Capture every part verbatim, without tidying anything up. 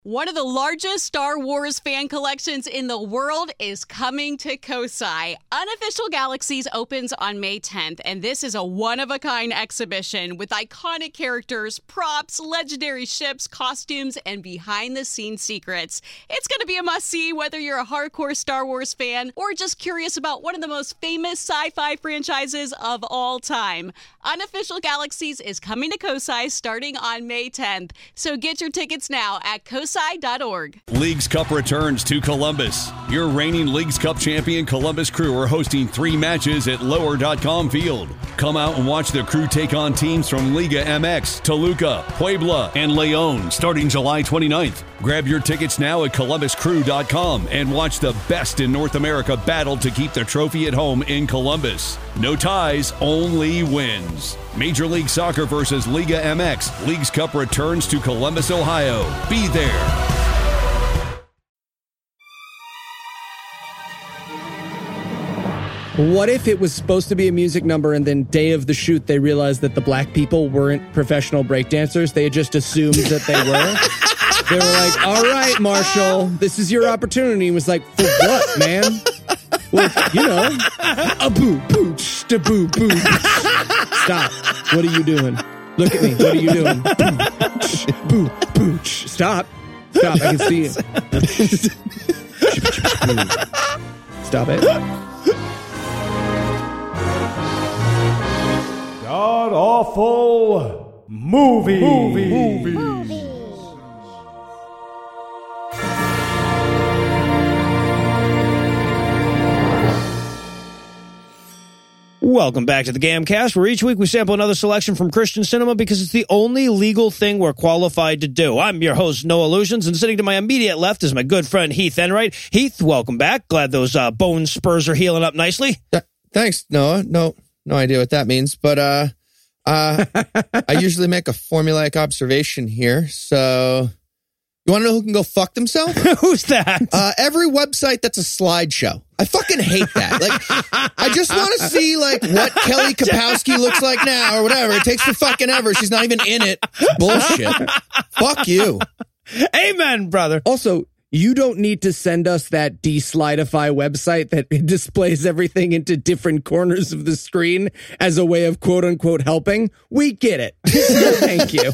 One of the largest Star Wars fan collections in the world is coming to Kosai. Unofficial Galaxies opens on May tenth, and this is a one-of-a-kind exhibition with iconic characters, props, legendary ships, costumes, and behind-the-scenes secrets. It's going to be a must-see whether you're a hardcore Star Wars fan or just curious about one of the most famous sci-fi franchises of all time. Unofficial Galaxies is coming to Kosai starting on May tenth, so get your tickets now at kosai dot org. Leagues Cup returns to Columbus. Your reigning Leagues Cup champion Columbus Crew are hosting three matches at lower dot com field. Come out and watch the Crew take on teams from Liga M X, Toluca, Puebla, and Leon starting July twenty-ninth. Grab your tickets now at columbus crew dot com and watch the best in North America battle to keep the trophy at home in Columbus. No ties, only wins. Major League Soccer versus Liga M X. Leagues Cup returns to Columbus, Ohio. Be there. What if it was supposed to be a music number and then day of the shoot they realized that the black people weren't professional breakdancers? They had just assumed that they were. They were like, all right, Marshall, this is your opportunity. He was like, for what, man? Well, you know, a boo, boo, da boo, boo. Stop. What are you doing? Look at me. What are you doing? Boo, boo, boo. Stop. Stop. I can see it. Stop it. God awful movie. Movie. Movie. Movie. Welcome back to the Gamcast, where each week we sample another selection from Christian cinema because it's the only legal thing we're qualified to do. I'm your host, Noah Illusions, and sitting to my immediate left is my good friend Heath Enright. Heath, welcome back. Glad those uh, bone spurs are healing up nicely. Th- thanks, Noah. No, no idea what that means, but uh, uh, I usually make a formulaic observation here, so... You want to know who can go fuck themselves? Who's that? Uh, every website that's a slideshow. I fucking hate that. Like, I just want to see, like, what Kelly Kapowski looks like now or whatever. It takes for fucking ever. She's not even in it. Bullshit. Fuck you. Amen, brother. Also, you don't need to send us that de-slidify website that displays everything into different corners of the screen as a way of quote-unquote helping. We get it. Thank you.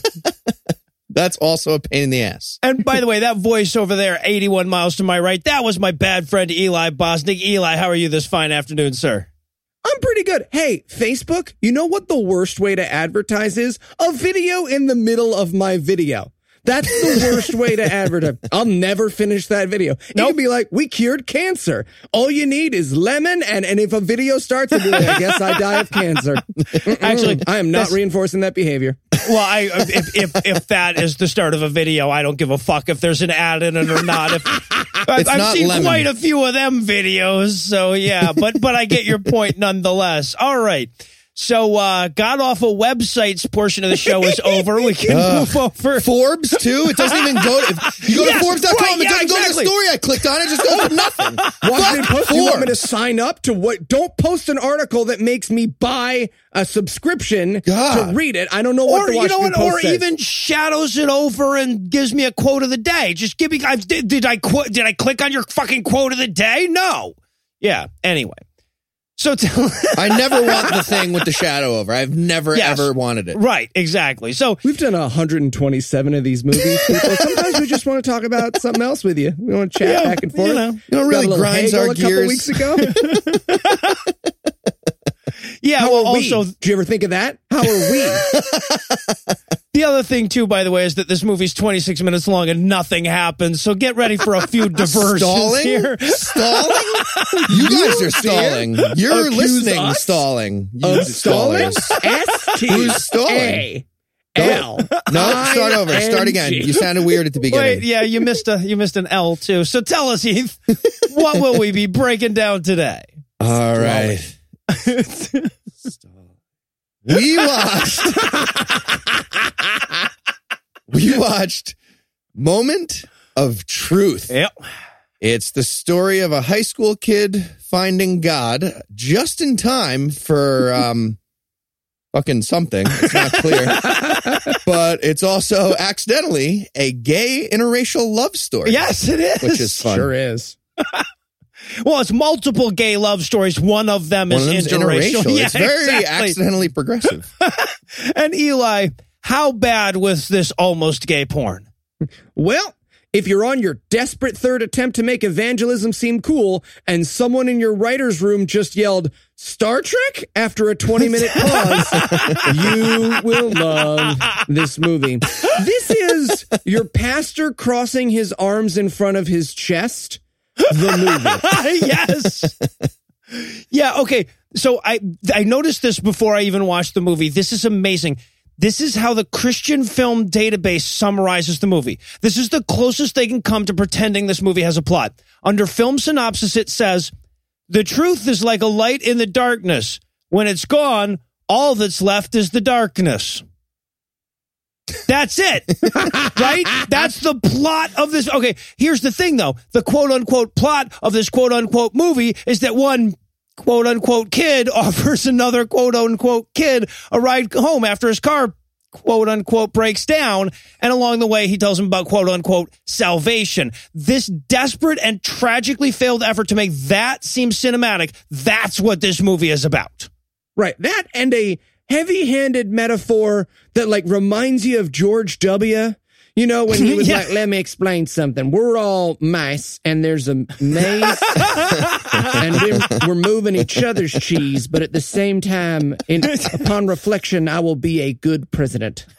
That's also a pain in the ass. And by the way, that voice over there, eighty-one miles to my right, that was my bad friend Eli Bosnick. Eli, how are you this fine afternoon, sir? I'm pretty good. Hey, Facebook, you know what the worst way to advertise is? A video in the middle of my video. That's the worst way to advertise. I'll never finish that video. It nope. could be like, we cured cancer. All you need is lemon, and, and if a video starts, I'll be like, I guess I die of cancer. Actually, I am not reinforcing that behavior. Well, I if, if if that is the start of a video, I don't give a fuck if there's an ad in it or not. If, I've, I've seen lemon. Quite a few of them videos, so yeah, but but I get your point nonetheless. All right. So, uh, God awful websites portion of the show is over. We can uh, move over. Forbes, too? It doesn't even go to, if you go yes, to Forbes dot com, right, it doesn't yeah, exactly. go to the story I clicked on. It just goes to nothing. Washington Post, you want me to sign up to what? Don't post an article that makes me buy a subscription God. to read it. I don't know what or, the Washington you know what, Post Or says. even shadows it over and gives me a quote of the day. Just give me, I, did, did I qu- did I click on your fucking quote of the day? No. Yeah, anyway. So tell I never want the thing with the shadow over. I've never, yes, ever wanted it. Right, exactly. So we've done one hundred twenty-seven of these movies, people. Sometimes we just want to talk about something else with you. We want to chat yeah, back and forth. You know, you know really grinds our a gears. Couple weeks ago. Yeah, How well, are also... we? Did you ever think of that? How are we? The other thing, too, by the way, is that this movie's twenty-six minutes long and nothing happens, so get ready for a few diversions stalling? here. Stalling? You guys are stalling. You're Accuse listening us? stalling. You of stalling? S T Who's stalling? L. No, start over. Start again. You sounded weird at the beginning. Wait, yeah, you missed a you missed an L, too. So tell us, Heath, what will we be breaking down today? All right. We watched We watched Moment of Truth. Yep. It's the story of a high school kid finding God just in time for um fucking something. It's not clear. But it's also accidentally a gay interracial love story. Yes, it is. Which is fun. Sure is. Well, it's multiple gay love stories. One of them One is of interracial. interracial. Yeah, It's very exactly. accidentally progressive. And Eli, how bad was this almost gay porn? Well, if you're on your desperate third attempt to make evangelism seem cool and someone in your writer's room just yelled, Star Trek, after a twenty-minute pause, you will love this movie. This is your pastor crossing his arms in front of his chest, the movie. Yes. Yeah, okay. So I I noticed this before I even watched the movie. This is amazing. This is how the Christian Film Database summarizes the movie. This is the closest they can come to pretending this movie has a plot. Under film synopsis, it says, the truth is like a light in the darkness. When it's gone, all that's left is the darkness. That's it, right? That's the plot of this. Okay, here's the thing, though. The quote-unquote plot of this quote-unquote movie is that one quote-unquote kid offers another quote-unquote kid a ride home after his car quote-unquote breaks down, and along the way he tells him about quote-unquote salvation. This desperate and tragically failed effort to make that seem cinematic, that's what this movie is about. Right. That and a heavy-handed metaphor that, like, reminds you of George W., you know, when he was Yeah. like, let me explain something. We're all mice, and there's a maze, and we're, we're moving each other's cheese, but at the same time, in, upon reflection, I will be a good president.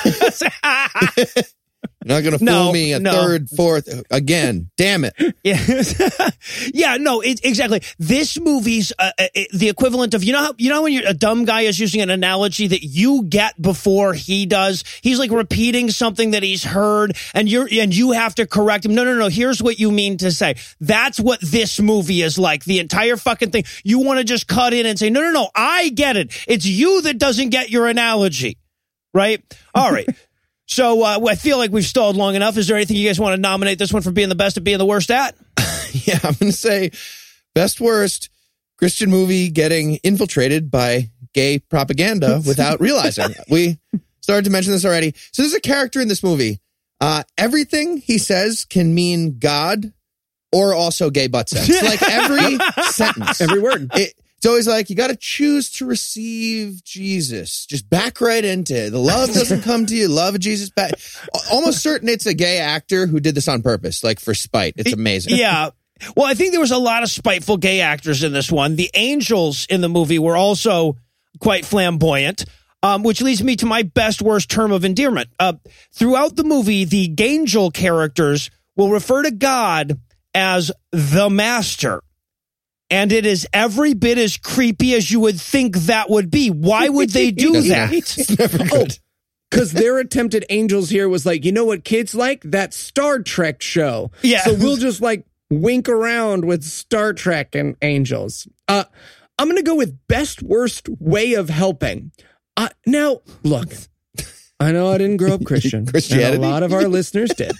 You're not going to fool No, me a no. third, fourth, again. Damn it. Yeah, yeah, no, it, exactly. This movie's uh, uh, the equivalent of, you know how, you know when you're, a dumb guy is using an analogy that you get before he does. He's like repeating something that he's heard, and you're and you have to correct him. No, no, no. Here's what you mean to say. That's what this movie is like. The entire fucking thing. You want to just cut in and say, no, no, no. I get it. It's you that doesn't get your analogy, right? All right. So uh, I feel like we've stalled long enough. Is there anything you guys want to nominate this one for being the best at being the worst at? Yeah, I'm going to say best worst Christian movie getting infiltrated by gay propaganda without realizing. We started to mention this already. So there's a character in this movie. Uh, everything he says can mean God or also gay butt sex. Like every sentence. Every word. It, It's always like, you got to choose to receive Jesus. Just back right into it. The love doesn't come to you. Love of Jesus back. Almost certain it's a gay actor who did this on purpose, like for spite. It's amazing. Yeah. Well, I think there was a lot of spiteful gay actors in this one. The angels in the movie were also quite flamboyant, um, which leads me to my best worst term of endearment. Uh, throughout the movie, the Gangel characters will refer to God as the Master. And it is every bit as creepy as you would think that would be. Why would they do that? It's never good. Because their attempted angels here was like, you know what kids like? That Star Trek show. Yeah. So we'll just like wink around with Star Trek and angels. Uh, I'm going to go with best worst way of helping. Uh, now, look, I know I didn't grow up Christian. Christianity? And a lot of our listeners did.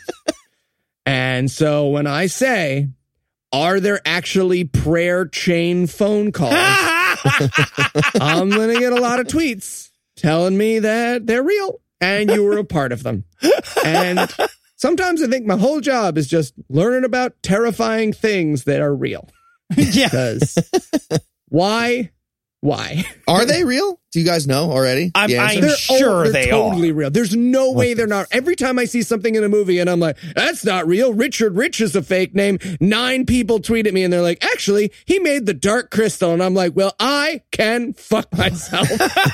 And so when I say, are there actually prayer chain phone calls? I'm going to get a lot of tweets telling me that they're real and you were a part of them. And sometimes I think my whole job is just learning about terrifying things that are real. Yeah. Because why? Why? Are they real? Do you guys know already? I'm, the answer? I'm They're, sure oh, they're they totally are. real. There's no way they're not. Every time I see something in a movie and I'm like, that's not real. Richard Rich is a fake name. Nine people tweet at me and they're like, actually, he made the Dark Crystal. And I'm like, well, I can fuck myself.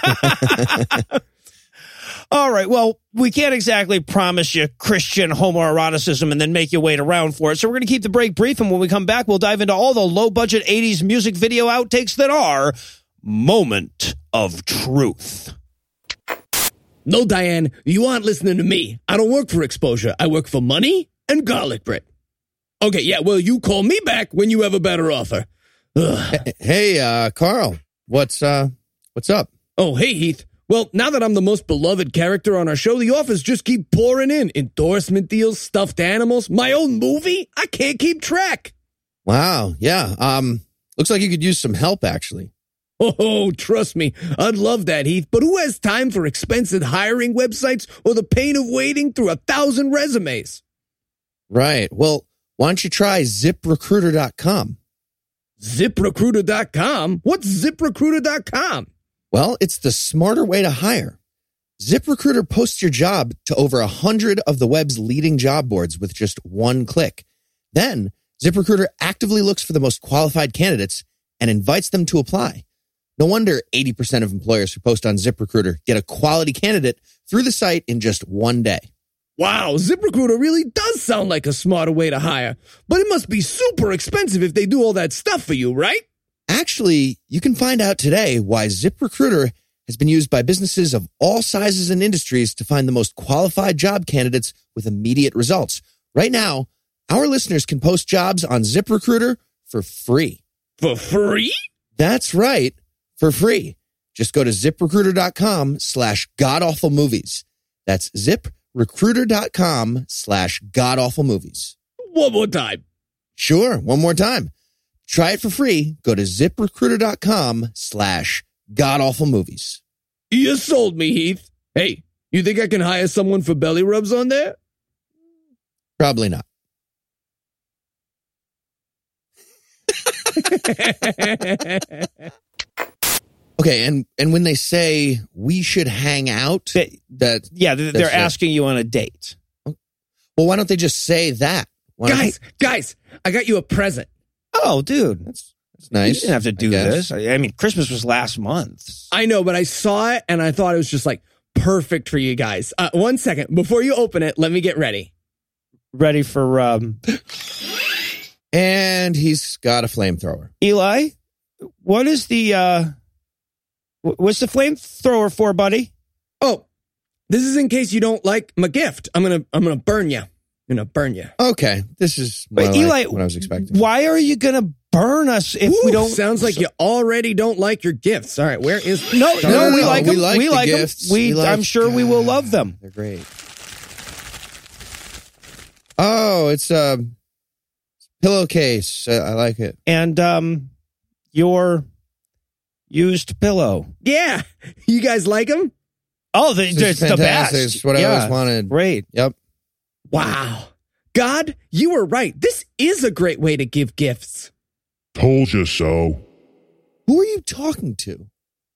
All right. Well, we can't exactly promise you Christian homoeroticism and then make you wait around for it. So we're going to keep the break brief. And when we come back, we'll dive into all the low budget eighties music video outtakes that are Moment of Truth. No, Diane, you aren't listening to me. I don't work for exposure. I work for money and garlic bread. Okay, yeah, well, you call me back when you have a better offer. Ugh. Hey, uh, Carl, what's, uh, what's up? Oh, hey, Heath. Well, now that I'm the most beloved character on our show, the offers just keep pouring in. Endorsement deals, stuffed animals, my own movie. I can't keep track. Wow. Yeah. Um, looks like you could use some help, actually. Oh, trust me, I'd love that, Heath. But who has time for expensive hiring websites or the pain of wading through a thousand resumes? Right. Well, why don't you try zip recruiter dot com? zip recruiter dot com? What's zip recruiter dot com? Well, it's the smarter way to hire. ZipRecruiter posts your job to over a hundred of the web's leading job boards with just one click. Then, ZipRecruiter actively looks for the most qualified candidates and invites them to apply. No wonder eighty percent of employers who post on ZipRecruiter get a quality candidate through the site in just one day. Wow, ZipRecruiter really does sound like a smarter way to hire. But it must be super expensive if they do all that stuff for you, right? Actually, you can find out today why ZipRecruiter has been used by businesses of all sizes and industries to find the most qualified job candidates with immediate results. Right now, our listeners can post jobs on ZipRecruiter for free. For free? That's right, for free. Just go to ZipRecruiter.com slash godawfulmovies. That's ZipRecruiter.com slash godawfulmovies. One more time. Sure, one more time. Try it for free. Go to ZipRecruiter.com slash godawfulmovies. You sold me, Heath. Hey, you think I can hire someone for belly rubs on there? Probably not. Okay, and, and when they say we should hang out, they, that yeah, they're, they're asking you on a date. Well, why don't they just say that? Why guys, guys, I got you a present. Oh, dude, that's, that's nice. You didn't have to do this. I mean, Christmas was last month. I know, but I saw it and I thought it was just like perfect for you guys. Uh, one second before you open it, let me get ready. Ready for um. And he's got a flamethrower. Eli, what is the uh? What's the flamethrower for, buddy? Oh, this is in case you don't like my gift. I'm gonna, I'm gonna burn you. I'm gonna burn you. Okay, this is more Wait, like Eli, what I was expecting. Why are you gonna burn us if Ooh, we don't? Sounds like you already don't like your gifts. All right, where is? No, no, no we no, like we them. like we the like gifts. them. We, We like- I'm sure we will love them. They're great. Oh, it's a pillowcase. I, I like it. And um, your used pillow. Yeah, you guys like them? Oh, the, This is it's the fantastic. best. It's what I Yeah, always wanted. Great. Yep. Wow, God, you were right. This is a great way to give gifts. Told you so. Who are you talking to?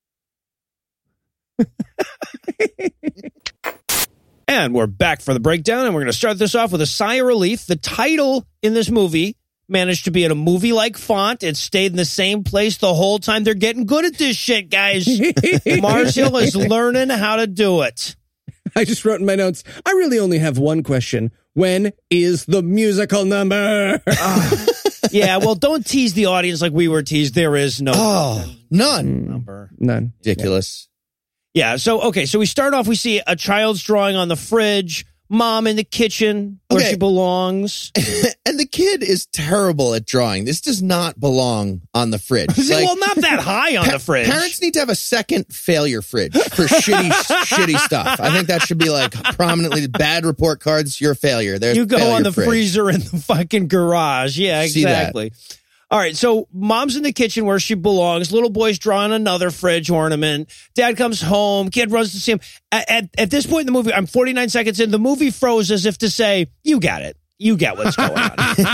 And we're back for the breakdown, and we're going to start this off with a sigh of relief. The title in this movie managed to be in a movie-like font. It stayed in the same place the whole time. They're getting good at this shit, guys. Mars Hill is learning how to do it. I just wrote in my notes, I really only have one question. When is the musical number? uh, yeah, well, don't tease the audience like we were teased. There is no Oh, none. number. None. Ridiculous. Yeah, so, okay, so we start off, we see a child's drawing on the fridge, mom in the kitchen where Okay. she belongs. And the kid is terrible at drawing. This does not belong on the fridge. Like, well, not that high on pa- the fridge. Parents need to have a second failure fridge for shitty, shitty stuff. I think that should be like prominently bad report cards. You're a failure. There's You go failure on the fridge. freezer in the fucking garage. Yeah, See that. exactly. All right, so mom's in the kitchen where she belongs. Little boy's drawing another fridge ornament. Dad comes home. Kid runs to see him. At, at, at this point in the movie, I'm forty-nine seconds in. The movie froze as if to say, you got it. You get what's going on.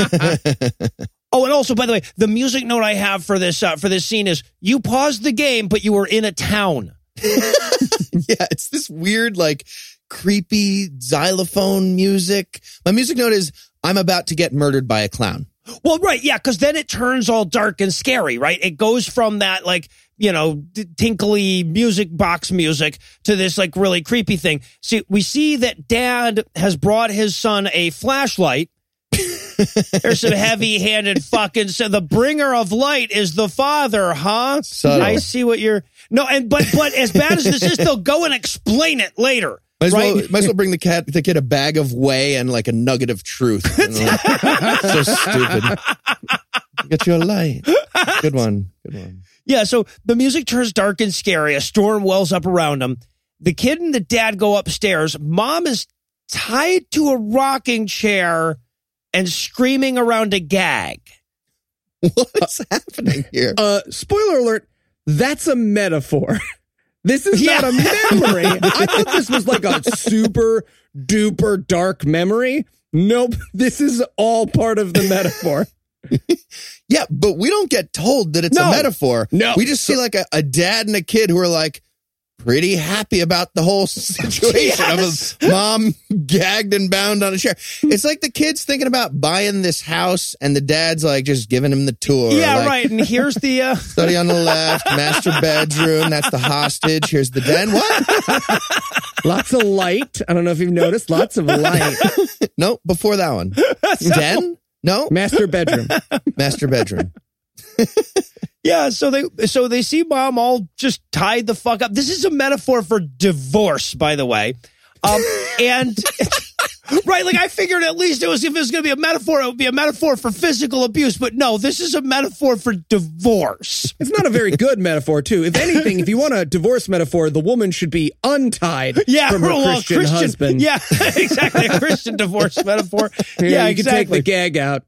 Oh, and also, by the way, the music note I have for this uh, for this scene is, you paused the game, but you were in a town. Yeah, it's this weird, like, creepy xylophone music. My music note is, I'm about to get murdered by a clown. Well, right, yeah, because then it turns all dark and scary, right? It goes from that, like, you know, t- tinkly music box music to this, like, really creepy thing. See, we see that Dad has brought his son a flashlight. There's some heavy-handed fucking... So the bringer of light is the father, huh? Subtle. I see what you're... No, and but but as bad as this is, they'll go and explain it later. Might as, right? well, might as well bring the cat, the kid a bag of whey and like a nugget of truth. So stupid. Get you a light. Good one. Good one. Yeah, so the music turns dark and scary. A storm wells up around them. The kid and the dad go upstairs. Mom is tied to a rocking chair and screaming around a gag. What's happening here? Uh, spoiler alert. That's a metaphor. This is yeah. not a memory. I thought this was like a super duper dark memory. Nope. This is all part of the metaphor. Yeah, but we don't get told that it's no. a metaphor. No. We just see like a, a dad and a kid who are like pretty happy about the whole situation yes. of a mom gagged and bound on a chair. It's like the kid's thinking about buying this house and the dad's like just giving him the tour. Yeah, like, right. And here's the uh... study on the left, master bedroom. That's the hostage. Here's the den. What? Lots of light. I don't know if you've noticed. Lots of light. No, before that one. So, den? No. Master bedroom. Master bedroom. Yeah, so they so they see mom all just tied the fuck up. This is a metaphor for divorce, by the way. Um, and right, like I figured at least it was if it was going to be a metaphor, it would be a metaphor for physical abuse. But no, this is a metaphor for divorce. It's not a very good metaphor, too. If anything, if you want a divorce metaphor, the woman should be untied yeah, from her well, Christian, Christian husband. Yeah, exactly. A Christian divorce metaphor. Here, yeah, you exactly. can take the gag out.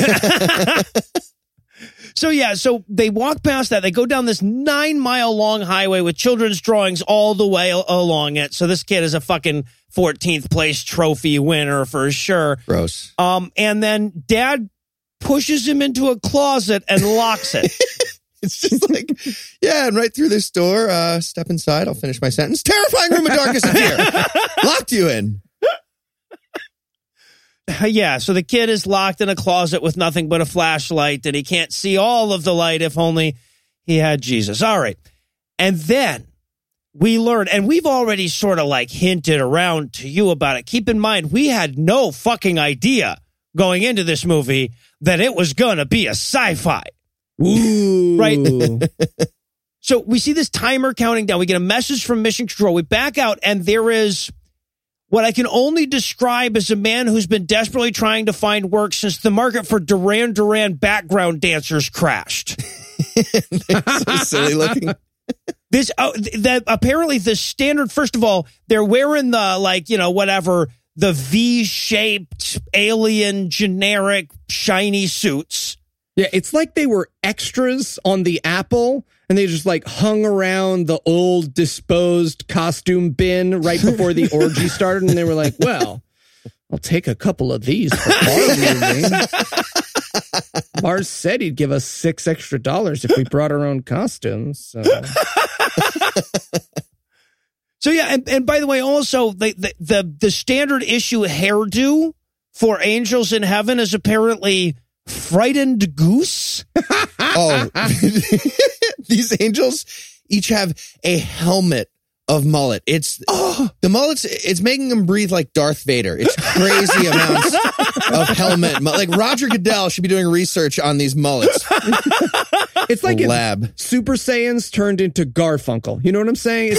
So, yeah, so they walk past that. They go down this nine mile long highway with children's drawings all the way along it. So this kid is a fucking fourteenth place trophy winner for sure. Gross. Um, and then dad pushes him into a closet and locks it. It's just like, yeah, and right through this door, uh, step inside. I'll finish my sentence. Terrifying room of darkness in here. Locked you in. Yeah, so the kid is locked in a closet with nothing but a flashlight, and he can't see all of the light if only he had Jesus. All right. And then we learn, and we've already sort of like hinted around to you about it. Keep in mind, we had no fucking idea going into this movie that it was going to be a sci-fi. Ooh. Right? So we see this timer counting down. We get a message from Mission Control. We back out, and there is what I can only describe as a man who's been desperately trying to find work since the market for Duran Duran background dancers crashed. They're so silly looking. This uh, that apparently the standard. First of all, they're wearing the like you know whatever the V-shaped alien generic shiny suits. Yeah, it's like they were extras on the Apple, and they just like hung around the old disposed costume bin right before the orgy started, and they were like, well, I'll take a couple of these for our movie. Mars said he'd give us six extra dollars if we brought our own costumes. So, so yeah, and, and by the way, also, the, the, the, the standard issue hairdo for Angels in Heaven is apparently frightened goose. Oh, these angels each have a helmet of mullet. It's oh, the mullets. It's making them breathe like Darth Vader. It's crazy amounts of helmet. Like Roger Goodell should be doing research on these mullets. It's like lab if Super Saiyans turned into Garfunkel. You know what I'm saying?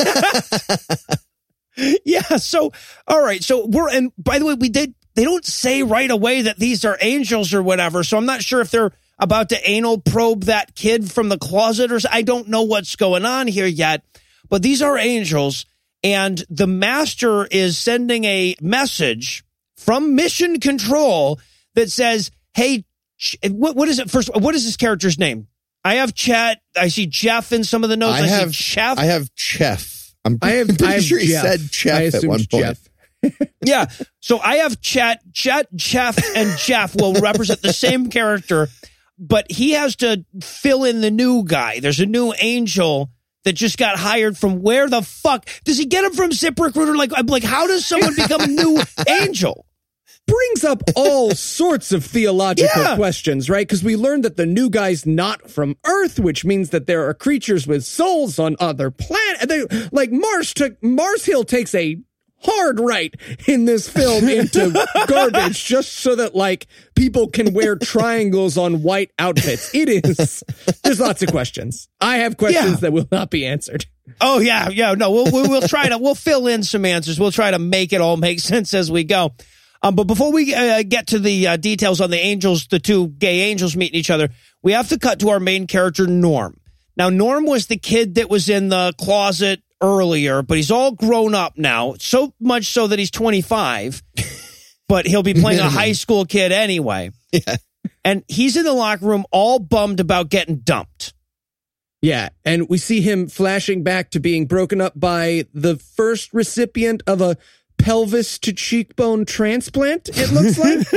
Yeah. So, all right. So we're, and by the way, we did, they don't say right away that these are angels or whatever. So I'm not sure if they're about to anal probe that kid from the closet or I don't know what's going on here yet, but these are angels. And the master is sending a message from Mission Control that says, hey, what, what is it? First, what is this character's name? I have Chet. I see Jeff in some of the notes. I, I have see Chef. I have Chef. I'm I have, pretty I have sure he Jeff. said Chef at one point. Jeff. Yeah. So I have Chet, Chet, Chef, and Jeff will represent the same character, but he has to fill in the new guy. There's a new angel that just got hired from where the fuck does he get him from ZipRecruiter? Like, I'm like, how does someone become a new angel? Brings up all sorts of theological Yeah. questions, right? Because we learned that the new guy's not from Earth, which means that there are creatures with souls on other planets. They, like Mars took Mars Hill takes a hard right in this film into garbage just so that like people can wear triangles on white outfits. It is. There's lots of questions. I have questions Yeah. that will not be answered. Oh yeah, yeah. No, we'll we'll, we'll try to we'll fill in some answers. We'll try to make it all make sense as we go. Um, but before we uh, get to the uh, details on the angels, the two gay angels meeting each other, we have to cut to our main character, Norm. Now, Norm was the kid that was in the closet earlier, but he's all grown up now, so much so that he's twenty-five, but he'll be playing a high school kid anyway. Yeah. And he's in the locker room all bummed about getting dumped. Yeah, and we see him flashing back to being broken up by the first recipient of a pelvis to cheekbone transplant, it looks like.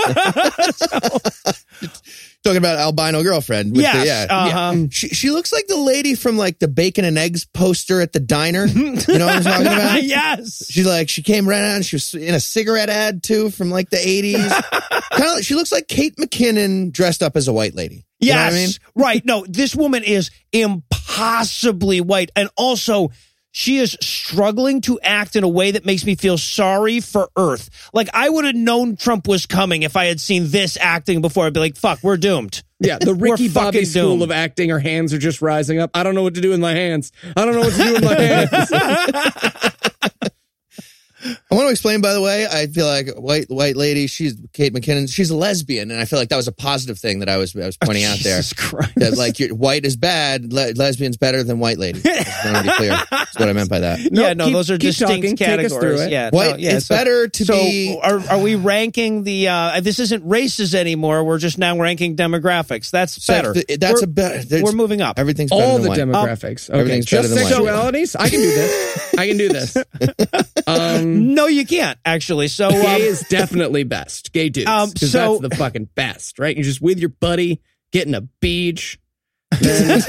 Talking about albino girlfriend. With yes, the, yeah, uh-huh. yeah. She, she looks like the lady from like the bacon and eggs poster at the diner. You know what I'm talking about? Yes. She's like, she came right on. She was in a cigarette ad too from like the eighties. Kind of like, she looks like Kate McKinnon dressed up as a white lady. You yes. know what I mean? Right. No, this woman is impossibly white. And also, she is struggling to act in a way that makes me feel sorry for Earth. Like, I would have known Trump was coming if I had seen this acting before. I'd be like, fuck, we're doomed. Yeah, the Ricky We're Bobby fucking school doomed. of acting, her hands are just rising up. I don't know what to do with my hands. I don't know what to do with my hands. I want to explain, by the way, I feel like white white lady, she's Kate McKinnon, she's a lesbian, and I feel like that was a positive thing that I was I was pointing oh, out there. Jesus Christ. That like you're, white is bad, le- lesbian's better than white lady. I want to be clear. That's what I meant by that. Yeah, Nope, no, keep- those are keep distinct talking. Take us categories. through it. Yeah, White no, yeah, is so, better to so be. are are we ranking the? Uh, this isn't races anymore. We're just now ranking demographics. That's So better. th- that's we're, a better. there's- We're moving up. Everything's better All than the white. demographics. okay, Everything's just better than white. sexualities? I can do this. I can do this. Um, No, you can't actually. So gay um, is definitely best. Gay dudes. Um, Because so- that's the fucking best, right? You're just with your buddy, getting a beach. Then,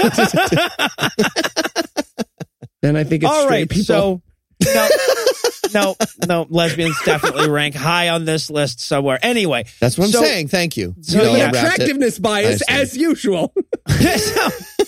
then I think it's all straight right. people. So no, no, no. Lesbians definitely rank high on this list somewhere. Anyway, That's what I'm so- saying. Thank you. So, You know, yeah, I wrapped it. attractiveness bias I see. as usual. So-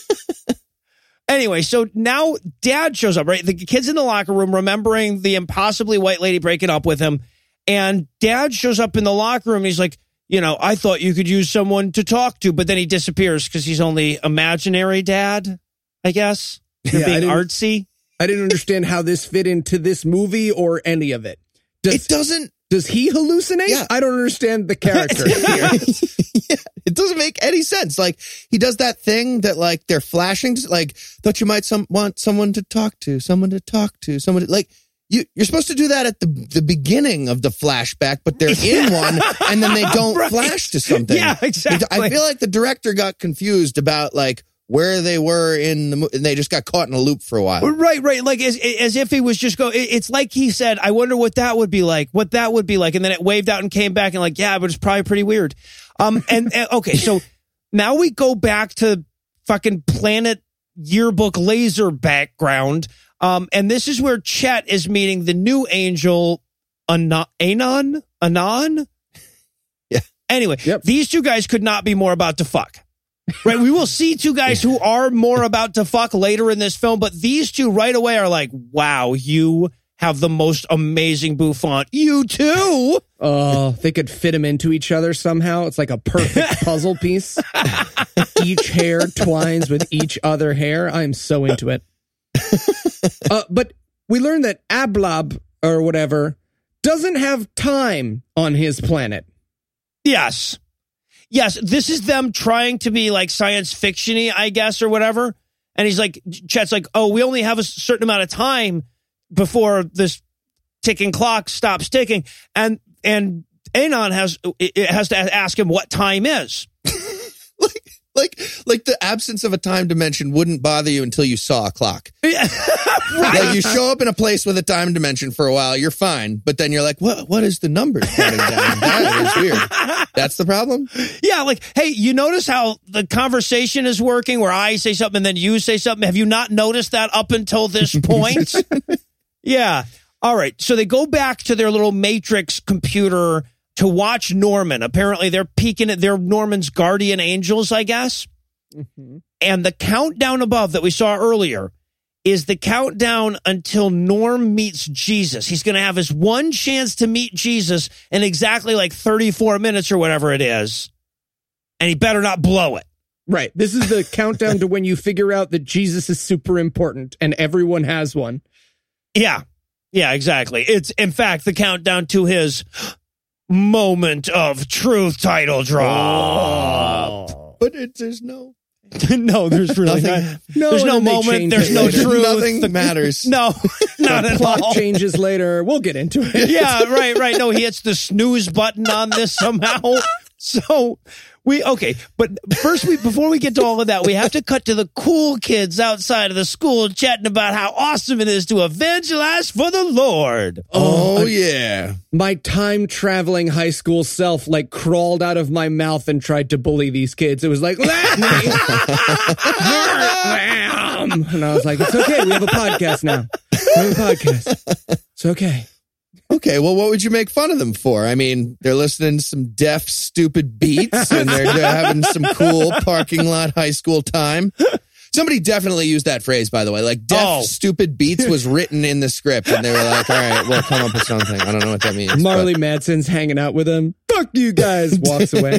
anyway, so now Dad shows up, right? The kids in the locker room remembering the impossibly white lady breaking up with him. And Dad shows up in the locker room. And he's like, you know, I thought you could use someone to talk to, but then he disappears because he's only imaginary Dad, I guess. You're Yeah, I being didn't- artsy. I didn't understand how this fit into this movie or any of it. Does, It doesn't. does he hallucinate? Yeah. I don't understand the character here. Yeah, it doesn't make any sense. Like he does that thing that like they're flashing. Like thought you might some want someone to talk to, someone to talk to, someone to, like you. You're supposed to do that at the the beginning of the flashback, but they're in one and then they don't Right. flash to something. Yeah, exactly. I feel like the director got confused about like where they were in the mo- and they just got caught in a loop for a while. Right, right. Like as as if he was just go. it- It's like he said, "I wonder what that would be like. What that would be like," and then it waved out and came back and like, yeah, but it's probably pretty weird. Um, and, and okay, so now we go back to fucking Planet Yearbook Laser background. Um, and this is where Chet is meeting the new angel, Anon, Anon, Anon. Yeah. Anyway, Yep. these two guys could not be more about to fuck. Right, we will see two guys who are more about to fuck later in this film, but these two right away are like, wow, you have the most amazing bouffant. You too. Oh, they could fit them into each other somehow. It's like a perfect puzzle piece. Each hair twines with each other hair. I'm so into it. Uh, but we learned that Ablob or whatever doesn't have time on his planet. Yes. Yes, this is them trying to be like science fiction-y, I guess, or whatever. And he's like, Chet's like, oh, we only have a certain amount of time before this ticking clock stops ticking. And and Anon has it has to ask him what time is. like, like, like the absence of a time dimension wouldn't bother you until you saw a clock. Like you show up in a place with a time dimension for a while, you're fine. But then you're like, what? What is the number counting down? That is weird. That's the problem. Yeah, like, hey, you notice how the conversation is working where I say something and then you say something? Have you not noticed that up until this point? Yeah. All right. So they go back to their little Matrix computer to watch Norman. Apparently they're peeking at they're Norman's guardian angels, I guess. Mm-hmm. And the countdown above that we saw earlier is the countdown until Norm meets Jesus. He's going to have his one chance to meet Jesus in exactly like thirty-four minutes or whatever it is. And he better not blow it. Right. This is the countdown to when you figure out that Jesus is super important and everyone has one. Yeah. Yeah, exactly. It's, in fact, the countdown to his moment of truth title drop. Oh. But it, there's no... No, there's really Nothing- not. No, there's no and then they moment. change There's it no later. truth. Nothing matters. No, not at Plot all. changes later. We'll get into it. Yeah, right, right. No, he hits the snooze button on this somehow. So we, okay, but first we, before we get to all of that, we have to cut to the cool kids outside of the school chatting about how awesome it is to evangelize for the Lord. Oh, oh yeah. My time traveling high school self like crawled out of my mouth and tried to bully these kids. It was like, let me hurt them. And I was like, it's okay. We have a podcast now. We have a podcast. It's okay. Okay, well, what would you make fun of them for? I mean, they're listening to some deaf, stupid beats, and they're, they're having some cool parking lot high school time. Somebody definitely used that phrase, by the way. Like, deaf, oh. stupid beats was written in the script, and they were like, all right, we'll come up with something. I don't know what that means. Marley but. Manson's hanging out with him. Fuck you guys, walks away.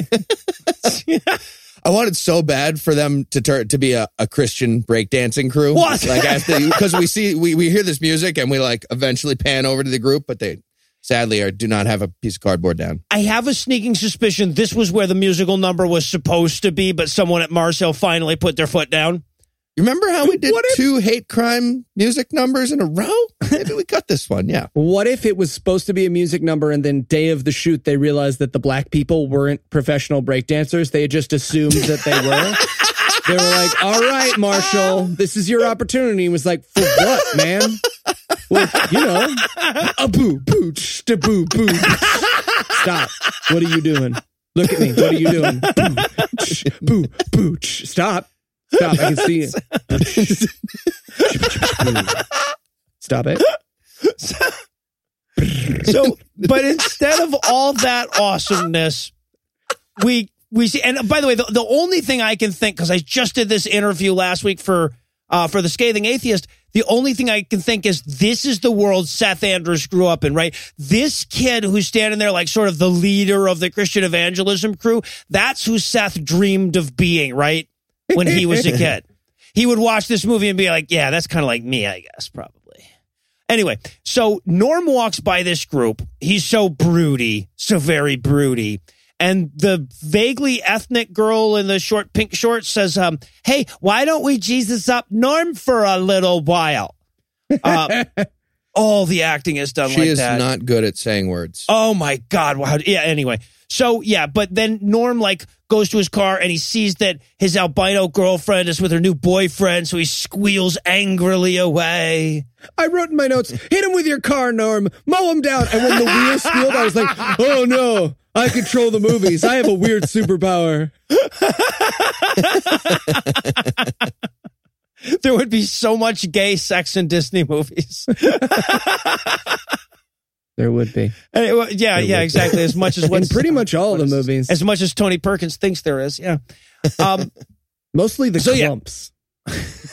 I wanted so bad for them to turn to be a, a Christian breakdancing crew. What? Like after because we see we, we hear this music and we like eventually pan over to the group, but they sadly are do not have a piece of cardboard down. I have a sneaking suspicion this was where the musical number was supposed to be, but someone at Marcel finally put their foot down. You remember how we did if, two hate crime music numbers in a row? Maybe we cut this one, yeah. What if it was supposed to be a music number and then day of the shoot they realized that the black people weren't professional breakdancers? They had just assumed that they were. They were like, all right, Marshall, this is your opportunity. He was like, for what, man? Well, you know, a boo, booch, da boo, boo. Stop. What are you doing? Look at me. What are you doing? Booch, boo, booch. Stop. Stop, I can see it. Stop it. So, but instead of all that awesomeness, we we see, and by the way, the, the only thing I can think, because I just did this interview last week for uh, for the Scathing Atheist, the only thing I can think is this is the world Seth Andrews grew up in, right? This kid who's standing there like sort of the leader of the Christian evangelism crew, that's who Seth dreamed of being, right? When he was a kid, he would watch this movie and be like, yeah, that's kind of like me, I guess, probably. Anyway, so Norm walks by this group. He's so broody, so very broody. And the vaguely ethnic girl in the short pink shorts says, um, hey, why don't we Jesus up Norm for a little while? Uh, all the acting is done she like is that. She is not good at saying words. Oh, my God. Wow. Yeah, anyway. So, yeah, but then Norm, like, goes to his car and he sees that his albino girlfriend is with her new boyfriend, so he squeals angrily away. I wrote in my notes, hit him with your car, Norm. Mow him down. And when the wheel squealed, I was like, oh, no. I control the movies. I have a weird superpower. There would be so much gay sex in Disney movies. There would be. Uh, well, yeah, there yeah, exactly. As much as in pretty much all the movies. As much as Tony Perkins thinks there is, yeah. Um, Mostly the so, clumps. Yeah.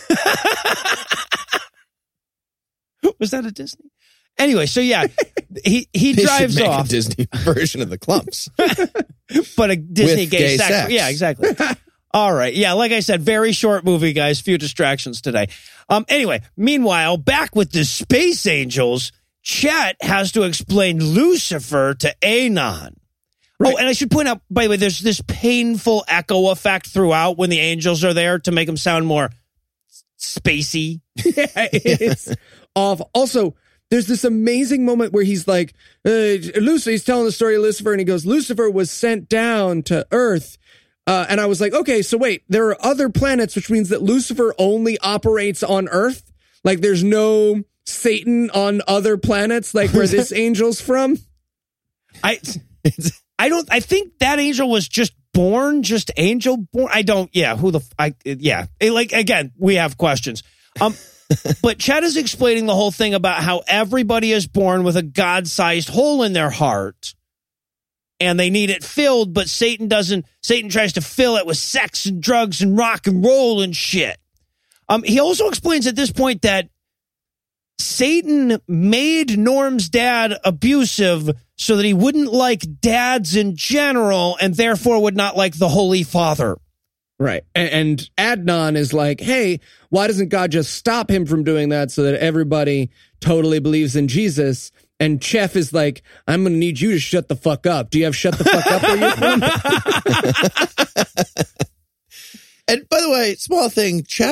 Was that a Disney? Anyway, so yeah, he he they drives should make off a Disney version of the clumps, but a Disney With gay, gay sex. sex. Yeah, exactly. All right, yeah, like I said, very short movie, guys. Few distractions today. Um, anyway, meanwhile, back with the Space Angels. Chet has to explain Lucifer to Anon. Right. Oh, and I should point out, by the way, there's this painful echo effect throughout when the angels are there to make them sound more spacey. Yeah, it's awful. Also, there's this amazing moment where he's like, uh, Lucifer, he's telling the story of Lucifer, and he goes, Lucifer was sent down to Earth. Uh, and I was like, okay, so wait, there are other planets, which means that Lucifer only operates on Earth? Like, there's no Satan on other planets, like where this angel's from? I I don't, I think that angel was just born, just angel born. I don't, yeah, who the, I, yeah. It, like, again, we have questions. Um, but Chet is explaining the whole thing about how everybody is born with a God-sized hole in their heart. And they need it filled, but Satan doesn't, Satan tries to fill it with sex and drugs and rock and roll and shit. Um, he also explains at this point that Satan made Norm's dad abusive so that he wouldn't like dads in general and therefore would not like the Holy Father. Right. And Adnan is like, hey, why doesn't God just stop him from doing that so that everybody totally believes in Jesus? And Chef is like, I'm going to need you to shut the fuck up. Do you have shut the fuck up where you're from? And by the way, small thing, Chef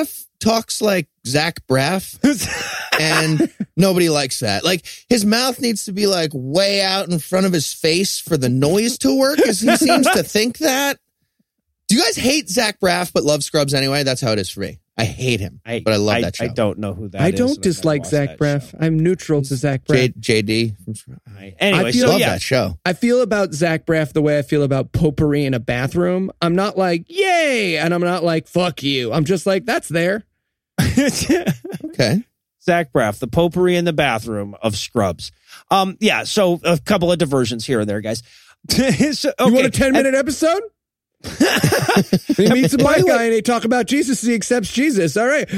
talks like Zach Braff, and nobody likes that. Like, his mouth needs to be like way out in front of his face for the noise to work, as he seems to think that. Do you guys hate Zach Braff but love Scrubs anyway? That's how it is for me. I hate him, I, but I love I, that show. I don't know who that I is. don't dislike Zach Braff. Show. I'm neutral to Zach Braff. J, JD. Anyway, I feel, so love yeah. that show. I feel about Zach Braff the way I feel about potpourri in a bathroom. I'm not like, yay, and I'm not like, fuck you. I'm just like, that's there. Okay. Zach Braff, the potpourri in the bathroom of Scrubs. Um, yeah, so a couple of diversions here and there, guys. so, okay. You want a ten-minute episode? He meets a black guy and they talk about Jesus. He accepts Jesus. All right.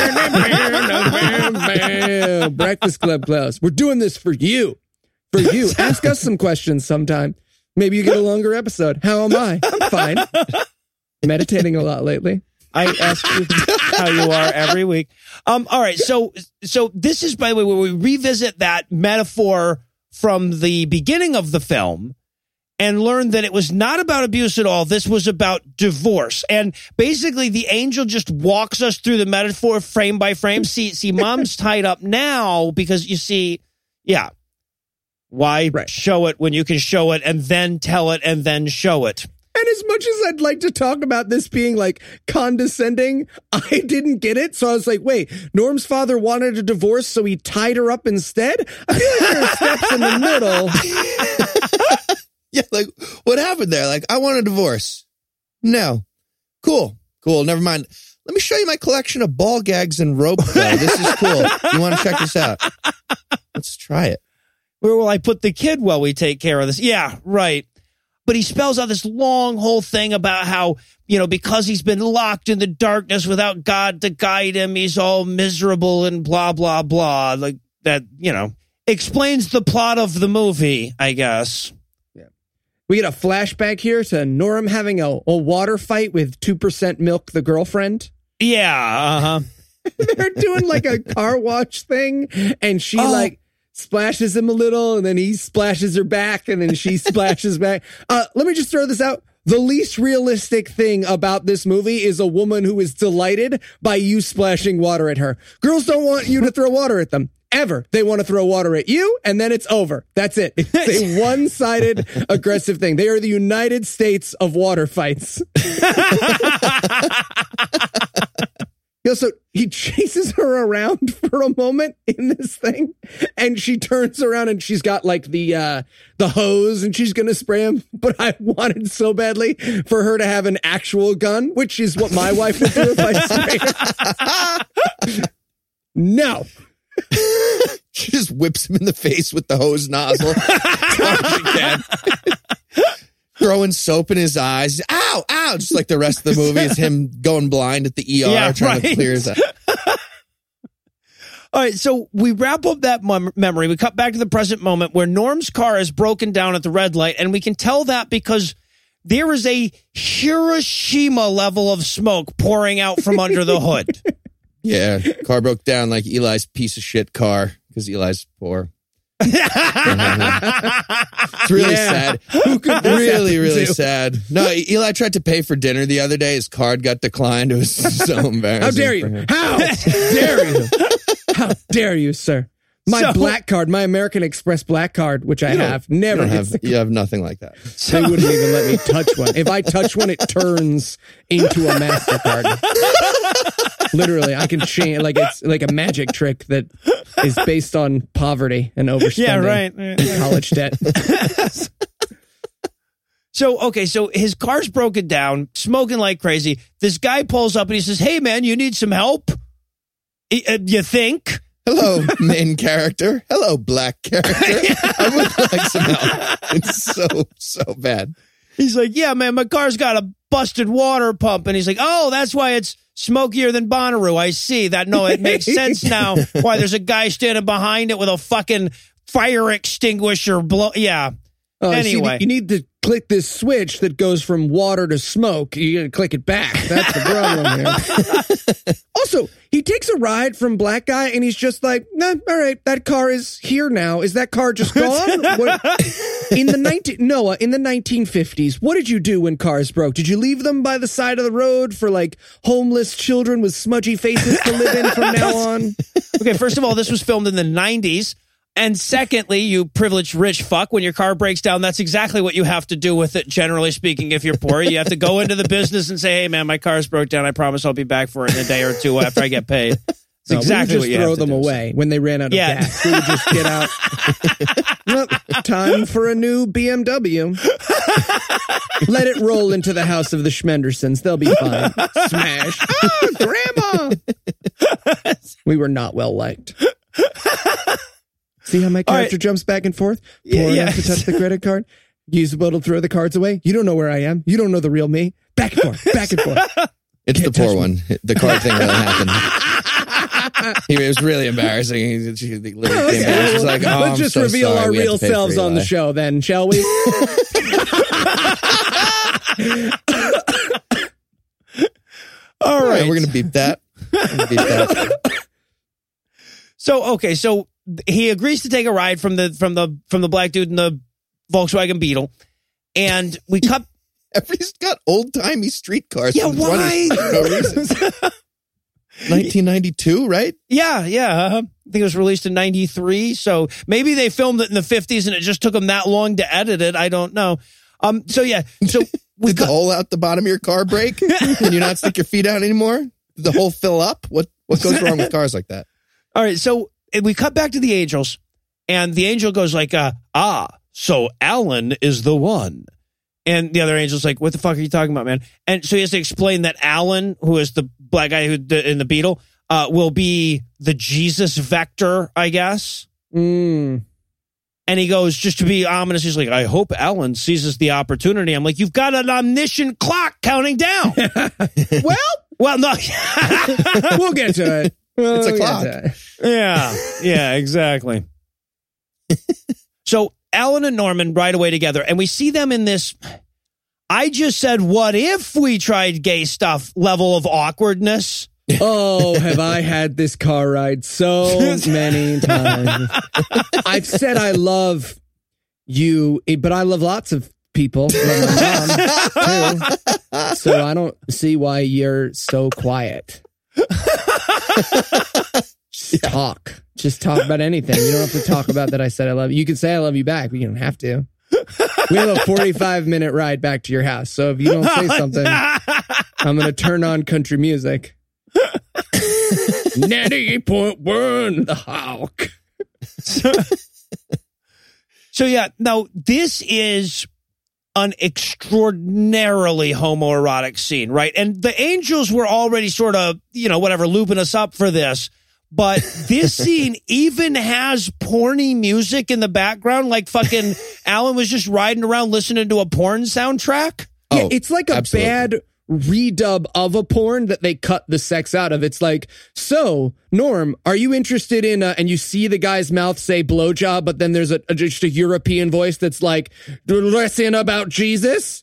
Breakfast Club Klaus. We're doing this for you. For you. Ask us some questions sometime. Maybe you get a longer episode. How am I? I'm fine. Meditating a lot lately. I ask you how you are every week. Um, all right. So, so this is, by the way, where we revisit that metaphor from the beginning of the film and learn that it was not about abuse at all. This was about divorce. And basically the angel just walks us through the metaphor frame by frame. See, see, mom's tied up now because you see, yeah. Why right. show it when you can show it and then tell it and then show it? And as much as I'd like to talk about this being like condescending, I didn't get it. So I was like, wait, Norm's father wanted a divorce, so he tied her up instead? I feel like there are steps in the middle. Yeah, like, what happened there? Like, I want a divorce. No. Cool. Cool. Never mind. Let me show you my collection of ball gags and rope, though. This is cool. You want to check this out? Let's try it. Where will I put the kid while we take care of this? Yeah, right. But he spells out this long whole thing about how, you know, because he's been locked in the darkness without God to guide him, he's all miserable and blah, blah, blah. Like that, you know, explains the plot of the movie, I guess. We get a flashback here to Norm having a, a water fight with two percent Milk, the girlfriend. Yeah, uh-huh. They're doing like a car wash thing, and she oh. like splashes him a little, and then he splashes her back, and then she splashes back. Uh, let me just throw this out. The least realistic thing about this movie is a woman who is delighted by you splashing water at her. Girls don't want you to throw water at them. Ever. They want to throw water at you, and then it's over. That's it. It's a one-sided aggressive thing. They are the United States of water fights. Yo, so he chases her around for a moment in this thing, and she turns around and she's got like the uh, the hose, and she's gonna spray him. But I wanted so badly for her to have an actual gun, which is what my wife would do if I sprayed her. No. She just whips him in the face with the hose nozzle. Throwing soap in his eyes. Ow, ow. Just like the rest of the movie is him going blind at the E R, yeah, trying right. to clear his eyes. All right, so we wrap up that mem- memory. We cut back to the present moment where Norm's car is broken down at the red light, and we can tell that because there is a Hiroshima level of smoke pouring out from under the hood. Yeah, car broke down like Eli's piece of shit car because Eli's poor. It's really yeah. sad. Who could really, really to? sad. No, Eli tried to pay for dinner the other day. His card got declined. It was so embarrassing. How dare you? How dare you? How dare you, sir? My so, black card, my American Express black card, which I have, never you have. You have nothing like that. They wouldn't even let me touch one. If I touch one, it turns into a MasterCard. Literally, I can change, like it's like a magic trick that is based on poverty and overspending yeah, right. and college debt. So, okay, so his car's broken down, smoking like crazy. This guy pulls up and he says, hey, man, you need some help? Uh, you think? Hello, main character. Hello, black character. I would like some help. It's so, so bad. He's like, yeah, man, my car's got a busted water pump. And he's like, oh, that's why it's smokier than Bonnaroo. I see that. No, it makes sense now why there's a guy standing behind it with a fucking fire extinguisher. Blow. Yeah. Oh, anyway. See, you need to click this switch that goes from water to smoke. You gotta click it back. That's the problem here. Also, he takes a ride from Black Guy and he's just like, nah, all right, that car is here now. Is that car just gone? What? In the nineteen Noah, in the nineteen fifties, what did you do when cars broke? Did you leave them by the side of the road for like homeless children with smudgy faces to live in from now on? Okay, first of all, this was filmed in the nineties. And secondly, you privileged rich fuck, when your car breaks down, that's exactly what you have to do with it, generally speaking, if you're poor. You have to go into the business and say, hey, man, my car's broke down. I promise I'll be back for it in a day or two after I get paid. That's no, exactly we would what you just throw have to them do. away when they ran out of Yeah. gas. We would just get out. Well, time for a new B M W. Let it roll into the house of the Schmendersons. They'll be fine. Smash. Oh, Grandma. We were not well liked. See how my character right. jumps back and forth? Poor yeah, enough yeah. to touch the credit card. Usable to throw the cards away. You don't know where I am. You don't know the real me. Back and forth. Back and forth. It's Can't the poor one. The card thing really happened. It was really embarrassing. He, she literally came back. She was like, oh, Let's I'm just so reveal sorry. our We real have to pay selves for on the show then, shall we? All right. Yeah, we're going to beep that. Gonna beep that. So, okay, so he agrees to take a ride from the from the from the black dude in the Volkswagen Beetle, and we cut. Everybody's got old timey street cars. Yeah, why? For no reason. nineteen ninety-two, right? Yeah, yeah. Uh, I think it was released in ninety-three. So maybe they filmed it in the fifties, and it just took them that long to edit it. I don't know. Um. So yeah. So we did cut- the hole out the bottom of your car break? Can you not stick your feet out anymore? Did the hole fill up? What What goes wrong with cars like that? All right, so we cut back to the Angels, and the angel goes like, uh, ah, so Alan is the one. And the other angel's like, what the fuck are you talking about, man? And so he has to explain that Alan, who is the black guy who in the Beetle, uh, will be the Jesus vector, I guess. Mm. And he goes, just to be ominous, he's like, I hope Alan seizes the opportunity. I'm like, you've got an omniscient clock counting down. well, well, no. We'll get to it. It's a clock. Yeah, yeah, exactly. So Alan and Norman ride away together, and we see them in this, I just said, what if we tried gay stuff level of awkwardness? Oh, have I had this car ride so many times. I've said I love you, but I love lots of people. Love my mom, too. So I don't see why you're so quiet. Just talk. Just talk about anything. You don't have to talk about that I said I love you. You can say I love you back, but you don't have to. We have a forty-five minute ride back to your house. So if you don't say something, I'm going to turn on country music. ninety point one, the Hawk. So, so yeah, now this is an extraordinarily homoerotic scene, right? And the Angels were already sort of, you know, whatever, looping us up for this. But this scene even has porny music in the background, like fucking Alan was just riding around listening to a porn soundtrack. Yeah, Oh, it's like a absolutely. bad redub of a porn that they cut the sex out of. It's like, so Norm, are you interested in? Uh, and you see the guy's mouth say blowjob, but then there's a, a just a European voice that's like, listen about Jesus.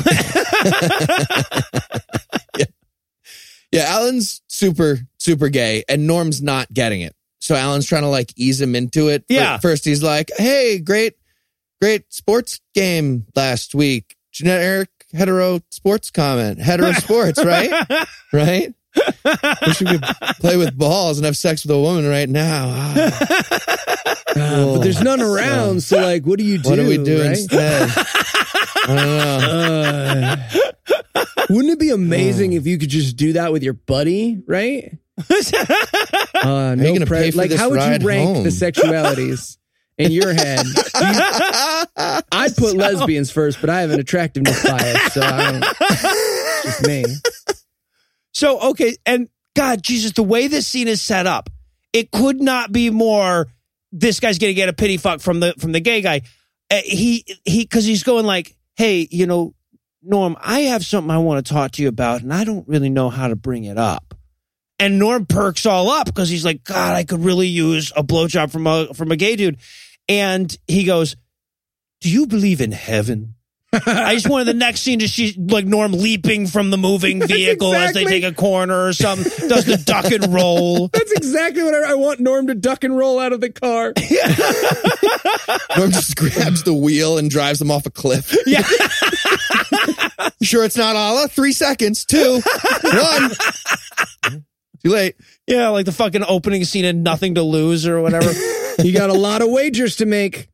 yeah. yeah, Alan's super super gay, and Norm's not getting it. So Alan's trying to like ease him into it. Yeah. But first he's like, "Hey, great, great sports game last week. Generic hetero sports comment. Hetero sports, right? Right? Wish we could play with balls and have sex with a woman right now. Ah. Uh, but there's none around, so like, what do you do? What do we do right? instead? I don't know. Uh, wouldn't it be amazing if you could just do that with your buddy, right? Uh, no you gonna pre- pay for like, this how would you ride rank home? the sexualities in your head? You, I'd put lesbians first, but I have an attractiveness bias, so I don't. It's just me. So, okay, and God, Jesus, the way this scene is set up, it could not be more, this guy's going to get a pity fuck from the from the gay guy. Uh, he, he, because he's going like, hey, you know, Norm, I have something I want to talk to you about, and I don't really know how to bring it up. And Norm perks all up because he's like, God, I could really use a blowjob from a from a gay dude. And he goes, do you believe in heaven? I just wanted the next scene to see like Norm leaping from the moving vehicle exactly. as they take a corner or something. Does the duck and roll. That's exactly what I, I want Norm to duck and roll out of the car. Norm just grabs the wheel and drives them off a cliff. Yeah. Sure it's not Allah? Three seconds. Two. One. Too late. Yeah, like the fucking opening scene in Nothing to Lose or whatever. You got a lot of wagers to make.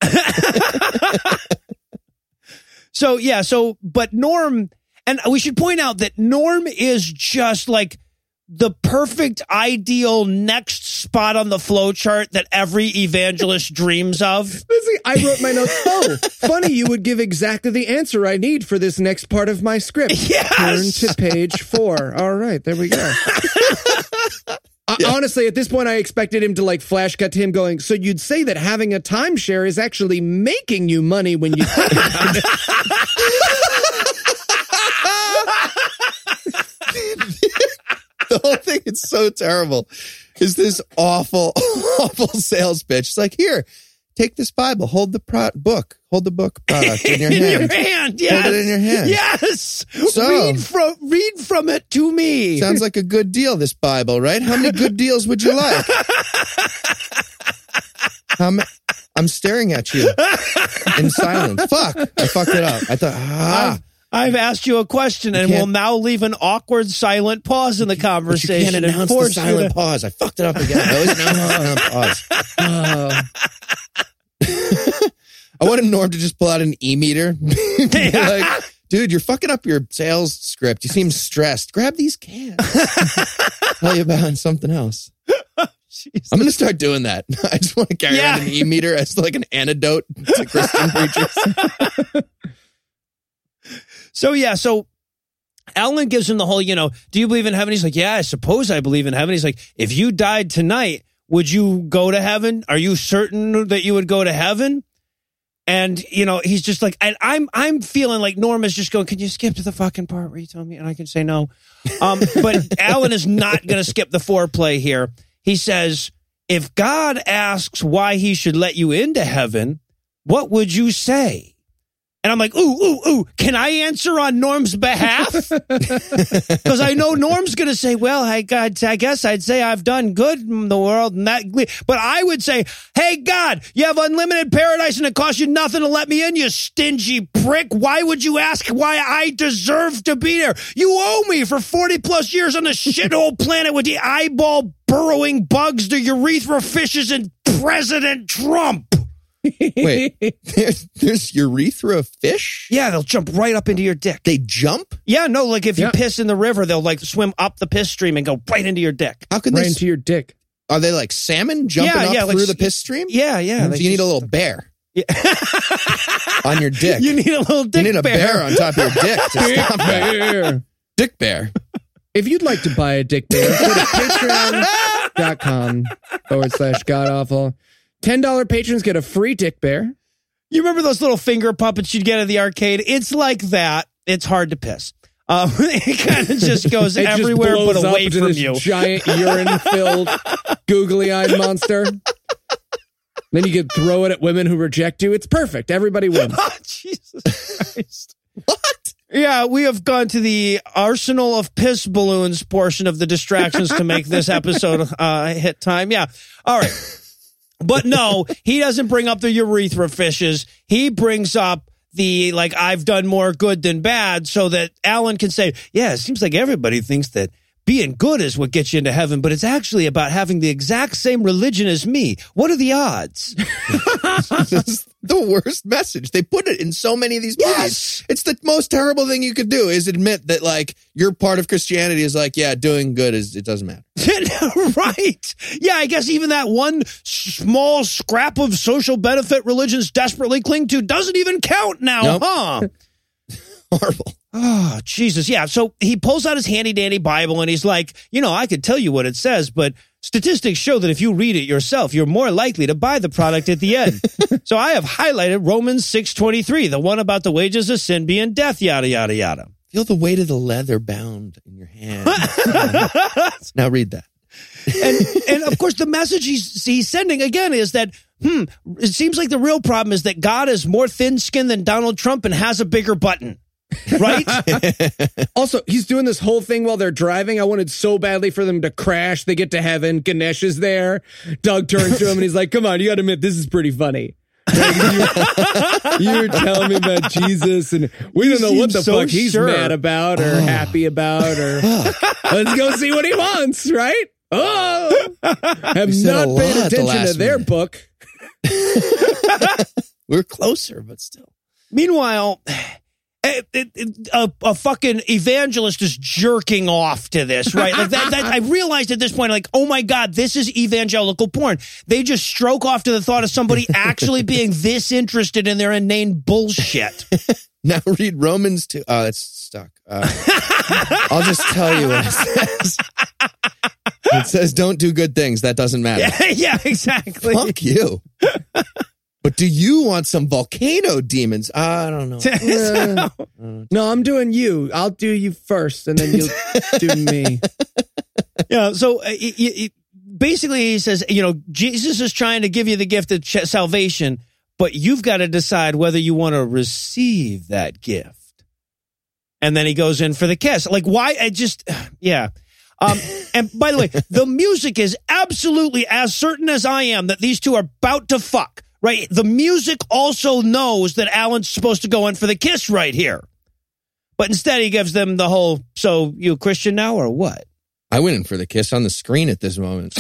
So, yeah, so, but Norm, and we should point out that Norm is just like the perfect, ideal next spot on the flowchart that every evangelist dreams of. I wrote my notes. Oh, funny, you would give exactly the answer I need for this next part of my script. Yes! Turn to page four. All right, there we go. Uh, yeah. Honestly, at this point, I expected him to like flash cut to him going, so you'd say that having a timeshare is actually making you money when you... The whole thing is so terrible. Is this awful, awful sales pitch. It's like, here, take this Bible, hold the pro- book, hold the book product in your in hand. In your hand, yes. Hold it in your hand. Yes. So, read from read from it to me. Sounds like a good deal, this Bible, right? How many good deals would you like? How ma- I'm staring at you in silence. Fuck, I fucked it up. I thought, ah. I've, I've asked you a question, and we'll now leave an awkward silent pause in the conversation. You can't and announce the silent to- pause. I fucked it up again. I always announce the silent pause. Uh. I wanted Norm to just pull out an e-meter. Like, dude, you're fucking up your sales script. You seem stressed. Grab these cans. Tell you about something else. Jesus. I'm going to start doing that. I just want to carry yeah. around an e-meter as like an antidote to Christian preachers. So, yeah, so Alan gives him the whole, you know, do you believe in heaven? He's like, yeah, I suppose I believe in heaven. He's like, if you died tonight, would you go to heaven? Are you certain that you would go to heaven? And, you know, he's just like, and I'm I'm feeling like Norm is just going, can you skip to the fucking part where you tell me? And I can say no. Um, but Alan is not going to skip the foreplay here. He says, if God asks why he should let you into heaven, what would you say? And I'm like, ooh, ooh, ooh, can I answer on Norm's behalf? Because I know Norm's going to say, well, I, God, I guess I'd say I've done good in the world. And that, but I would say, hey, God, you have unlimited paradise and it costs you nothing to let me in, you stingy prick. Why would you ask why I deserve to be there? You owe me for forty plus years on the shithole planet with the eyeball burrowing bugs, the urethra fishes, and President Trump. Wait, there's, there's urethra fish? Yeah, they'll jump right up into your dick. They jump? Yeah, no, like if you yeah. piss in the river, they'll like swim up the piss stream and go right into your dick. How can right they? into your dick. Are they like salmon jumping yeah, up yeah, through like, the piss stream? Yeah, yeah. So you just, need a little bear yeah. on your dick. You need a little dick You need a bear, bear on top of your dick to dick stop bear. that. Dick bear. If you'd like to buy a dick bear, go to patreon.com forward slash godawful. ten dollars patrons get a free dick bear. You remember those little finger puppets you'd get at the arcade? It's like that. It's hard to piss. Um, it kind of just goes it everywhere just but away into from this you. Giant urine-filled, googly-eyed monster. Then you could throw it at women who reject you. It's perfect. Everybody wins. Oh, Jesus Christ. What? Yeah, we have gone to the arsenal of piss balloons portion of the distractions to make this episode uh, hit time. Yeah. All right. But no, he doesn't bring up the urethra fishes. He brings up the, like, I've done more good than bad so that Alan can say, yeah, it seems like everybody thinks that being good is what gets you into heaven, but it's actually about having the exact same religion as me. What are the odds? That's the worst message. They put it in so many of these movies. Yes. It's the most terrible thing you could do is admit that, like, your part of Christianity is like, yeah, doing good is, it doesn't matter. Right. Yeah, I guess even that one small scrap of social benefit religions desperately cling to doesn't even count now, nope. Huh? Horrible. Oh, Jesus. Yeah. So he pulls out his handy dandy Bible and he's like, you know, I could tell you what it says, but statistics show that if you read it yourself, you're more likely to buy the product at the end. So I have highlighted Romans six twenty-three, the one about the wages of sin being death, yada, yada, yada. Feel the weight of the leather bound in your hand. Now read that. and, and of course, the message he's, he's sending again is that hmm, it seems like the real problem is that God is more thin-skinned than Donald Trump and has a bigger button. Right? Also, he's doing this whole thing while they're driving. I wanted so badly for them to crash. They get to heaven. Ganesh is there. Doug turns to him and he's like, come on, you got to admit, this is pretty funny. Like, you, you were telling me about Jesus, and we You don't know what the seem so fuck he's sure. mad about or happy about. Or let's go see what he wants, right? Oh, have said a not lot paid at the attention to last their minute. book. We're closer, but still. Meanwhile, it, it, it, a, a fucking evangelist is jerking off to this, right? Like that, that. I realized at this point, like, oh my God, this is evangelical porn. They just stroke off to the thought of somebody actually being this interested in their inane bullshit. Now read Romans two. Oh, it's stuck. Uh, I'll just tell you what it says. It says, don't do good things. That doesn't matter. Yeah, yeah, exactly. Fuck you. But do you want some volcano demons? I don't know. Uh, no, I'm doing you. I'll do you first, and then you'll do me. Yeah, so uh, he, he, basically he says, you know, Jesus is trying to give you the gift of ch- salvation, but you've got to decide whether you want to receive that gift. And then he goes in for the kiss. Like, why? I just, yeah. Um, and by the way, the music is absolutely as certain as I am that these two are about to fuck, right? The music also knows that Alan's supposed to go in for the kiss right here. But instead he gives them the whole, so you a Christian now or what? I went in for the kiss on the screen at this moment.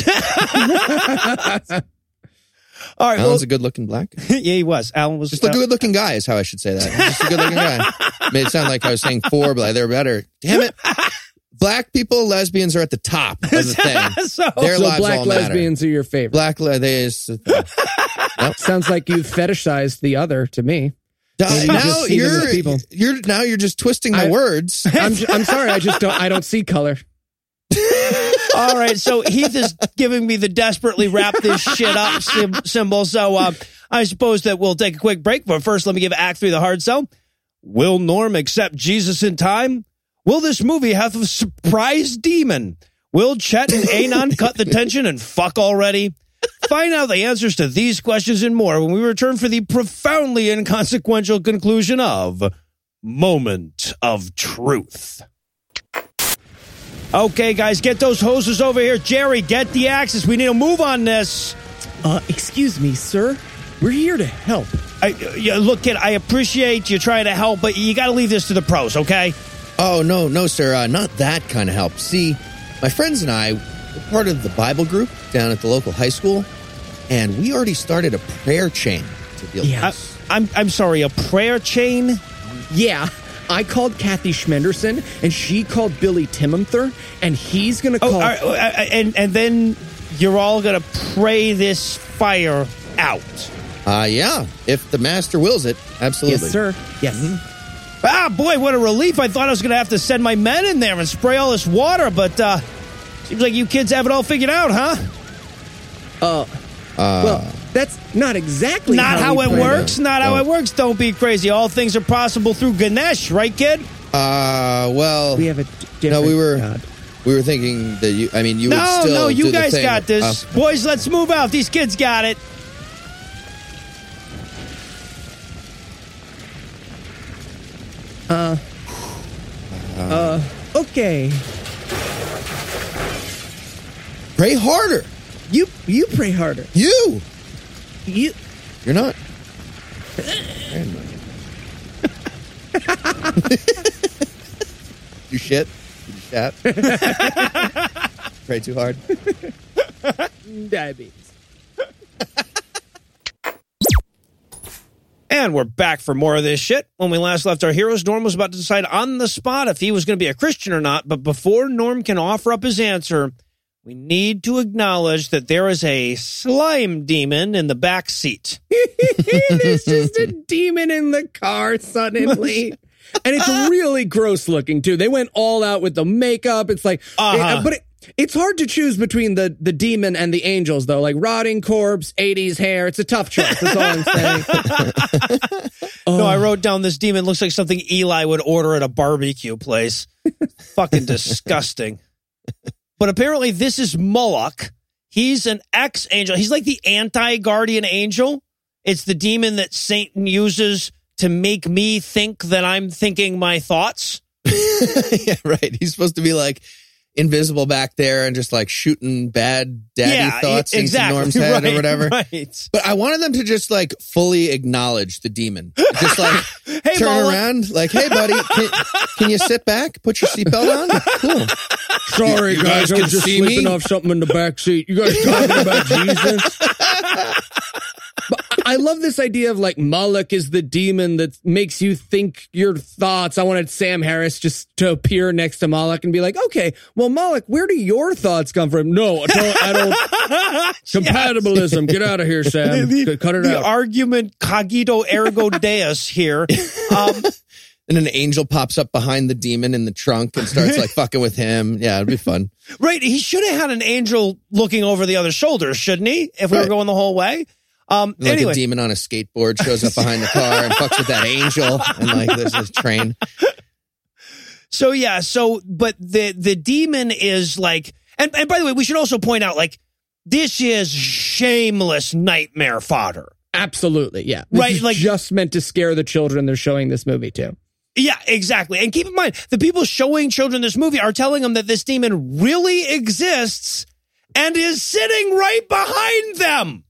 All right, Alan's well, a good-looking black guy. yeah, he was. Alan was Just a good-looking guy is how I should say that. He's just a good-looking guy. Made it sound like I was saying four, but they're better. Damn it. Black people, lesbians are at the top of the thing. so, Their So lives black all matter. lesbians are your favorite. Black le- they is, nope. Sounds like you fetishized the other to me. now you just see them as you're people. you're now you're just twisting my I- words. I'm, I'm sorry. I just don't. I don't see color. all right, so Heath is giving me the desperately wrap this shit up sim- symbol. So uh, I suppose that we'll take a quick break. But first, let me give Act Three the hard sell. Will Norm accept Jesus in time? Will this movie have a surprise demon? Will Chet and Anon cut the tension and fuck already? Find out the answers to these questions and more when we return for the profoundly inconsequential conclusion of Moment of Truth. Okay, guys, get those hoses over here. Jerry, get the axes. We need to move on this. Uh, excuse me, sir. We're here to help. I, yeah, look, kid, I appreciate you trying to help, but you got to leave this to the pros, okay? Oh, no, no, sir. Uh, not that kind of help. See, my friends and I were part of the Bible group down at the local high school, and we already started a prayer chain to deal Yeah. with this. I, I'm I'm sorry, a prayer chain? Yeah. I called Kathy Schmenderson, and she called Billy Timother, and he's going to Oh, call... all right, uh, and, and then you're all going to pray this fire out. Uh, yeah, if the master wills it, absolutely. Yes, sir. Yes. Ah, boy, what a relief. I thought I was going to have to send my men in there and spray all this water, but uh, seems like you kids have it all figured out, huh? Uh, well, that's not exactly Not how we it planned works. Not how No. it works. Don't be crazy. All things are possible through Ganesh, right, kid? Uh, well, We have a d- no, different we were God. we were thinking that you. I mean, you would No, still. no, do you the guys thing. got this. Uh, Boys, let's move out. These kids got it. Uh, uh, okay. pray harder. You you pray harder. You, You you're not. you shit. You shat. Pray too hard. diabetes. And we're back for more of this shit. When we last left our heroes, Norm was about to decide on the spot if he was going to be a Christian or not. But before Norm can offer up his answer, we need to acknowledge that there is a slime demon in the back seat. There's just a demon in the car suddenly. And it's really gross looking, too. They went all out with the makeup. It's like, Uh-huh. it- but it, it's hard to choose between the, the demon and the angels, though. Like rotting corpse, eighties hair. It's a tough choice. That's all I'm saying. No, I wrote down this demon looks like something Eli would order at a barbecue place. Fucking disgusting. But apparently this is Moloch. he's an ex-angel. He's like the anti-guardian angel. It's the demon that Satan uses to make me think that I'm thinking my thoughts. Yeah, right. He's supposed to be like invisible back there and just like shooting bad daddy yeah, thoughts exactly, into Norm's head right, or whatever. Right. But I wanted them to just like fully acknowledge the demon. Just like hey, turn Moloch. around, like, hey, buddy, can, can you sit back? Put your seatbelt on? Cool. Sorry, You- you guys, guys I can was just see sleeping me? off something in the back seat. You guys talking about Jesus? But I love this idea of like Moloch is the demon that makes you think your thoughts. I wanted Sam Harris just to appear next to Moloch and be like, okay, well, Moloch, where do your thoughts come from? No, I don't. I don't compatibilism. Get out of here, Sam. The, Cut it the out. argument cogito ergo deus here. Um, And an angel pops up behind the demon in the trunk and starts like fucking with him. Yeah, it'd be fun. right. He should have had an angel looking over the other shoulder, shouldn't he? If we Right. were going the whole way. Um, Like anyway. a demon on a skateboard shows up behind the car and fucks with that angel. And like, there's this train. So yeah, so but the the demon is like, and, and by the way, we should also point out like this is shameless nightmare fodder. Absolutely, yeah. This Right, is like- just meant to scare the children they're showing this movie to. Yeah, exactly. And keep in mind, the people showing children this movie are telling them that this demon really exists and is sitting right behind them.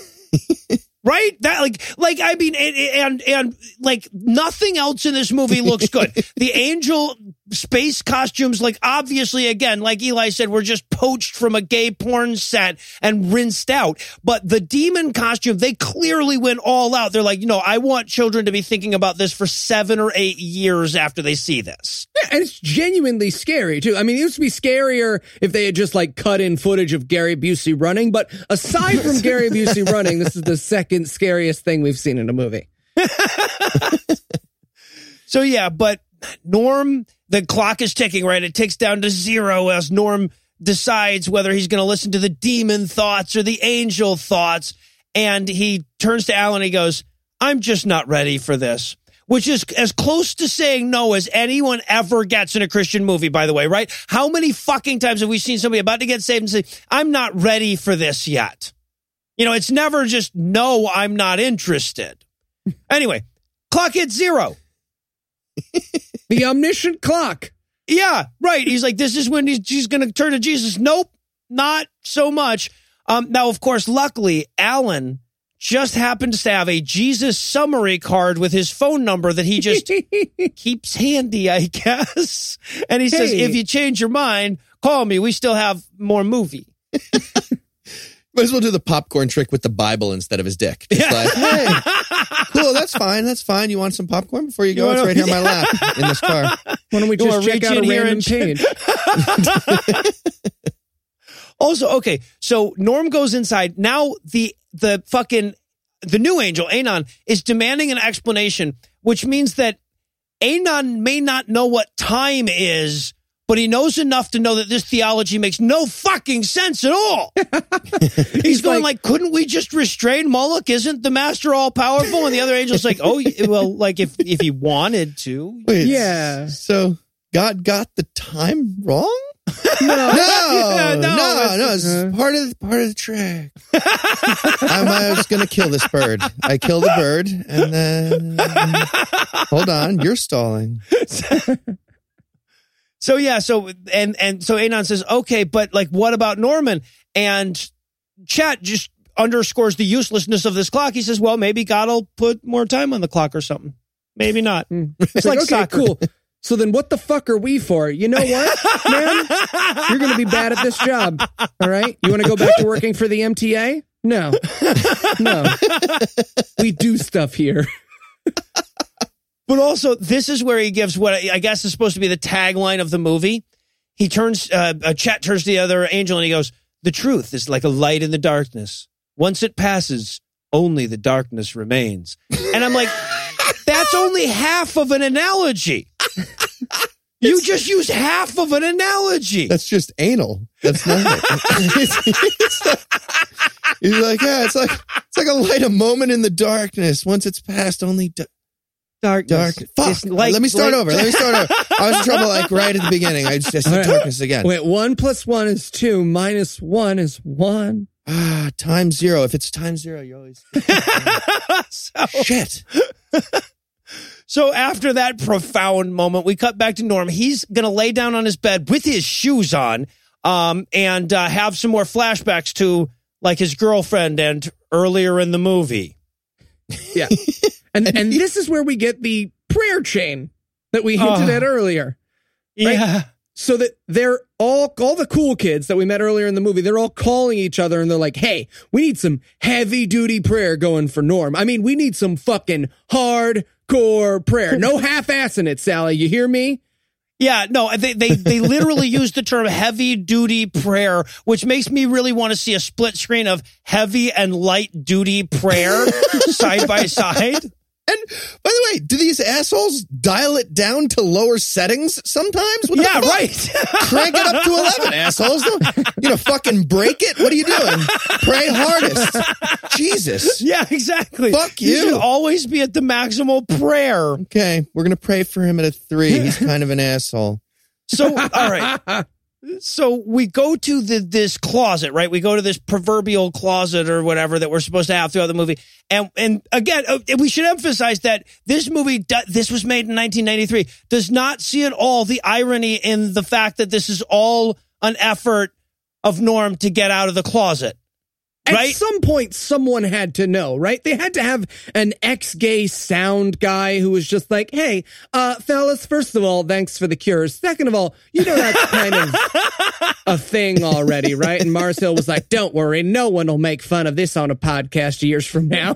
Right? That like, like I mean, and, and and like nothing else in this movie looks good. The angel space costumes, like obviously, again, like Eli said, were just poached from a gay porn set and rinsed out. But the demon costume, they clearly went all out. They're like, you know, I want children to be thinking about this for seven or eight years after they see this. Yeah, and it's genuinely scary, too. I mean, it used to be scarier if they had just, like, cut in footage of Gary Busey running. But aside from Gary Busey running, this is the second scariest thing we've seen in a movie. So, yeah, but Norm, the clock is ticking, right? It ticks down to zero as Norm decides whether he's going to listen to the demon thoughts or the angel thoughts. And he turns to Alan and he goes, I'm just not ready for this. Which is as close to saying no as anyone ever gets in a Christian movie, by the way, right? How many fucking times have we seen somebody about to get saved and say, I'm not ready for this yet? You know, it's never just, no, I'm not interested. Anyway, clock hits zero. The omniscient clock. Yeah, right. He's like, this is when he's, he's going to turn to Jesus. Nope, not so much. Um, now, of course, luckily, Alan just happens to have a Jesus summary card with his phone number that he just keeps handy, I guess. And he says, Hey. if you change your mind, call me. We still have more movie. Might as well do the popcorn trick with the Bible instead of his dick. Just Yeah. like, hey, cool, that's fine, that's fine. You want some popcorn before you go? You It's wanna- right here on my lap in this car. Why don't we You wanna just check reach out a in here random and- page? Also, okay, so Norm goes inside. Now the the fucking the new angel, Anon, is demanding an explanation, which means that Anon may not know what time is, but he knows enough to know that this theology makes no fucking sense at all. He's, He's going like- like, couldn't we just restrain Moloch? Isn't the master all powerful? And the other angel's like, oh, well, like if if he wanted to. Wait, Yeah. So God got the time wrong? No. No, Yeah, no, no, no, it's- This is part of part of the trick. I'm, I was gonna kill this bird. I killed the bird, and then hold on, you're stalling. So yeah, so and and so Anon says, okay, but like, what about Norman? And Chet just underscores the uselessness of this clock. He says, well, maybe God will put more time on the clock or something. Maybe not. It's, It's like, like, okay, soccer. cool. So then what the fuck are we for? You know what, man? You're going to be bad at this job. All right? You want to go back to working for the M T A? No. No. We do stuff here. But also, this is where he gives what I guess is supposed to be the tagline of the movie. He turns, uh, uh, Chet turns to the other angel and he goes, the truth is like a light in the darkness. Once it passes, only the darkness remains. And I'm like, that's only half of an analogy. You just use half of an analogy. That's just anal. That's not it. It's like- He's like, yeah, it's like it's like a light, a moment in the darkness. Once it's past, only. Da- Darkness. Dark. Fuck. Like, Let me start like, over. Let me start over. I was in trouble like right at the beginning. I just said right. darkness again. Wait, one plus one is two. Minus one is one. Ah, times zero. If it's times zero, you always. so, Shit. So after that profound moment, we cut back to Norm. He's going to lay down on his bed with his shoes on um, and uh, have some more flashbacks to like his girlfriend and earlier in the movie. Yeah. And and this is where we get the prayer chain that we hinted uh, at earlier. Right? Yeah. So that they're all, all the cool kids that we met earlier in the movie, they're all calling each other and they're like, hey, we need some heavy duty prayer going for Norm. I mean, we need some fucking hardcore prayer. No half-assing it, Sally. You hear me? Yeah, no, they they they literally use the term heavy duty prayer, which makes me really want to see a split screen of heavy and light duty prayer side by side. And by the way, do these assholes dial it down to lower settings sometimes? What yeah, right. Crank it up to eleven, assholes. You gonna fucking break it? What are you doing? Pray hardest. Jesus. Yeah, exactly. Fuck you. You should always be at the maximal prayer. Okay, we're gonna pray for him at a three. He's kind of an asshole. So, all right. So we go to the this closet, right? We go to this proverbial closet or whatever that we're supposed to have throughout the movie. And and again, we should emphasize that this movie, this was made in nineteen ninety-three, does not see at all the irony in the fact that this is all an effort of Norm to get out of the closet. Right? At some point, someone had to know, right? They had to have an ex-gay sound guy who was just like, hey, uh, fellas, first of all, thanks for the cures. Second of all, you know that's kind of a thing already, right? And Mars Hill was like, don't worry, no one will make fun of this on a podcast years from now.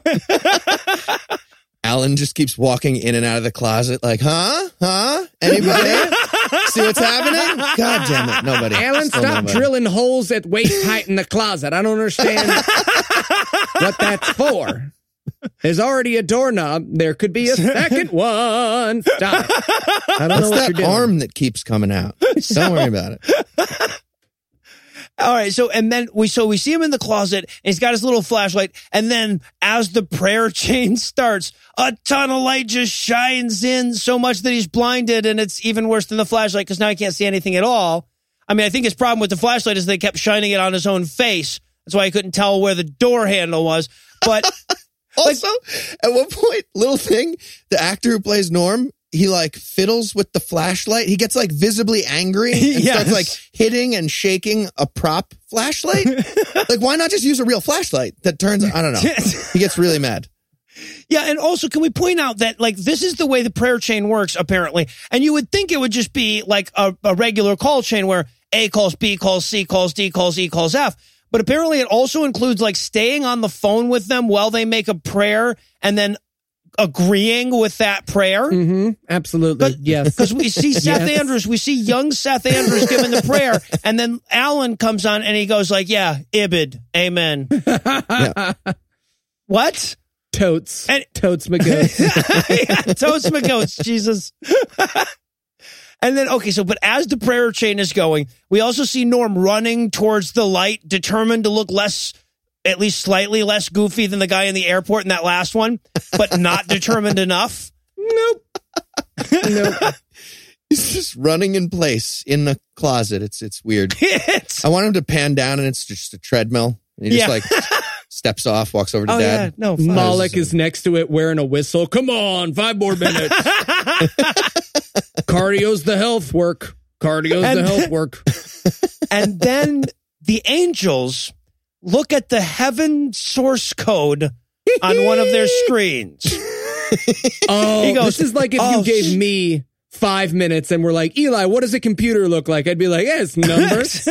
Alan just keeps walking in and out of the closet like, huh? Huh? Anybody? See what's happening? God damn it, nobody. Alan, Still stop nobody. drilling holes at waist height in the closet. I don't understand what that's for. There's already a doorknob. There could be a second one. Stop it. I don't What's know what that you're doing. arm that keeps coming out? So, don't worry about it. All right, so and then we so we see him in the closet, and he's got his little flashlight, and then as the prayer chain starts, a ton of light just shines in so much that he's blinded, and it's even worse than the flashlight because now he can't see anything at all. I mean, I think his problem with the flashlight is they kept shining it on his own face. That's why he couldn't tell where the door handle was. But also, like, at one point, little thing, the actor who plays Norm, he like fiddles with the flashlight. He gets like visibly angry and yes. starts like hitting and shaking a prop flashlight. Like, why not just use a real flashlight that turns? I don't know. He gets really mad. Yeah, and also, can we point out that, like, this is the way the prayer chain works, apparently. And you would think it would just be, like, a, a regular call chain where A calls B, calls C, calls D, calls E, calls F. But apparently it also includes, like, staying on the phone with them while they make a prayer and then agreeing with that prayer. Mm-hmm. Absolutely, but, yes. Because we see Seth yes. Andrews, we see young Seth Andrews giving the prayer, and then Alan comes on and he goes like, yeah, Ibid, amen. Yeah. What? Totes. And, Totes McGoats. yeah, Totes McGoats, Jesus. And then, okay, so, but as the prayer chain is going, we also see Norm running towards the light, determined to look less, at least slightly less goofy than the guy in the airport in that last one, but not determined enough. Nope. Nope. He's just running in place in the closet. It's it's weird. It's, I want him to pan down and it's just a treadmill. And he just Yeah. like steps off, walks over to oh, Dad. yeah, no, fine. Malik is next to it wearing a whistle. Come on, five more minutes. Cardio's the health work. Cardio's And- the health work. And then the angels look at the heaven source code on one of their screens. Oh, He goes, this is like if "Oh, you gave me five minutes and we're like, Eli, what does a computer look like? I'd be like, yeah, it's numbers.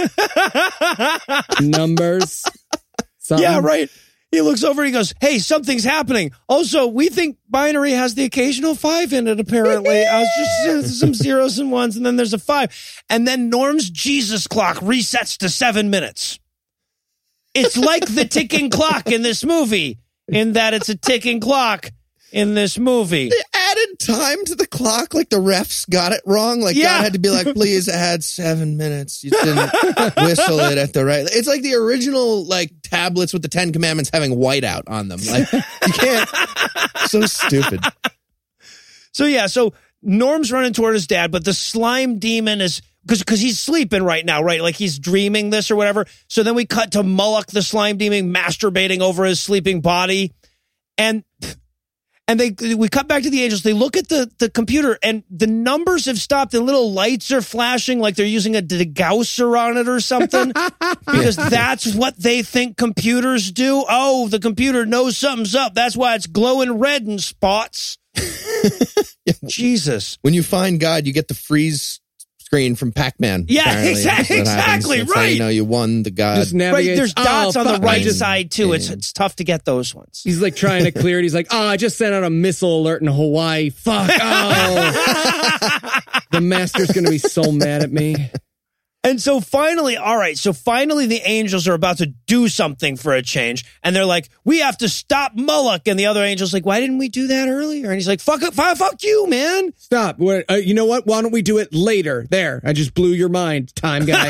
Numbers. Something. Yeah, right. He looks over and he goes, hey, something's happening. Also, we think binary has the occasional five in it, apparently. I was just uh, some zeros and ones, and then there's a five. And then Norm's Jesus clock resets to seven minutes. It's like the ticking clock in this movie, in that it's a ticking clock in this movie. They added time to the clock, like the refs got it wrong. Like Yeah. God had to be like, please add seven minutes. You didn't whistle it at the right. It's like the original like tablets with the Ten Commandments having whiteout on them. Like you can't. So stupid. So, yeah, so Norm's running toward his dad, but the slime demon is, because because he's sleeping right now, right? Like he's dreaming this or whatever. So then we cut to Moloch, the slime demon, masturbating over his sleeping body. And and they we cut back to the angels. They look at the, the computer, and the numbers have stopped, and little lights are flashing like they're using a degausser on it or something, because that's what they think computers do. Oh, the computer knows something's up. That's why it's glowing red in spots. Jesus. When you find God, you get the freeze screen from Pac-Man. Yeah, apparently. exactly, exactly, That's right. how you know you won the God. Just navigate. Right, there's dots oh, on the fuck. right Fine. side, too. It's Yeah. it's tough to get those ones. He's like trying to clear it. He's like, oh, I just sent out a missile alert in Hawaii. Fuck. Oh. The master's going to be so mad at me. And so finally, all right, so finally the angels are about to do something for a change. And they're like, we have to stop Moloch. And the other angel's like, why didn't we do that earlier? And he's like, fuck it, fuck, fuck you, man. Stop. What, uh, you know what? Why don't we do it later? There. I just blew your mind, time guy.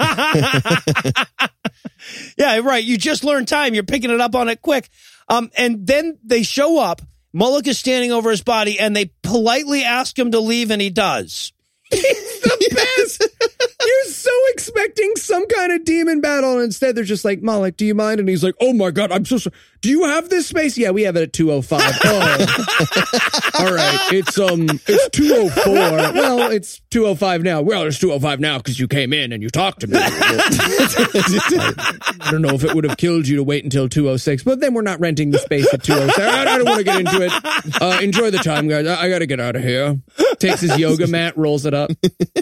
Yeah, right. You just learned time. You're picking it up on it quick. Um, and then they show up. Moloch is standing over his body, and they politely ask him to leave, and he does. He's the best. You're so expecting some kind of demon battle, and instead they're just like, Moloch, do you mind? And he's like, oh my God, I'm so sorry. Do you have this space? Yeah, we have it at two oh five. Oh. All right, it's um, it's two oh four. Well, it's two oh five now. Well, it's two oh five now because you came in and you talked to me. I don't know if it would have killed you to wait until two oh six, but then we're not renting the space at two oh seven. I, I don't want to get into it. Uh, enjoy the time, guys. I, I got to get out of here. Takes his yoga mat, rolls it up.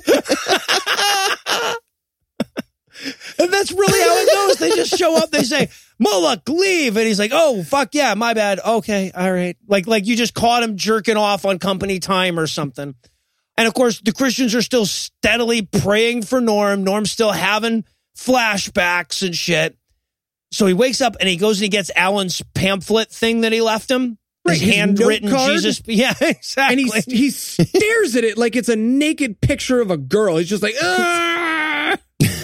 And that's really how it goes. They just show up. They say, Moloch, leave. And he's like, oh, fuck yeah, my bad. Okay, all right. Like, like you just caught him jerking off on company time or something. And, of course, the Christians are still steadily praying for Norm. Norm's still having flashbacks and shit. So he wakes up and he goes and he gets Alan's pamphlet thing that he left him. Right, his, his handwritten note card? Jesus. Yeah, exactly. And he, he stares at it like it's a naked picture of a girl. He's just like, ah!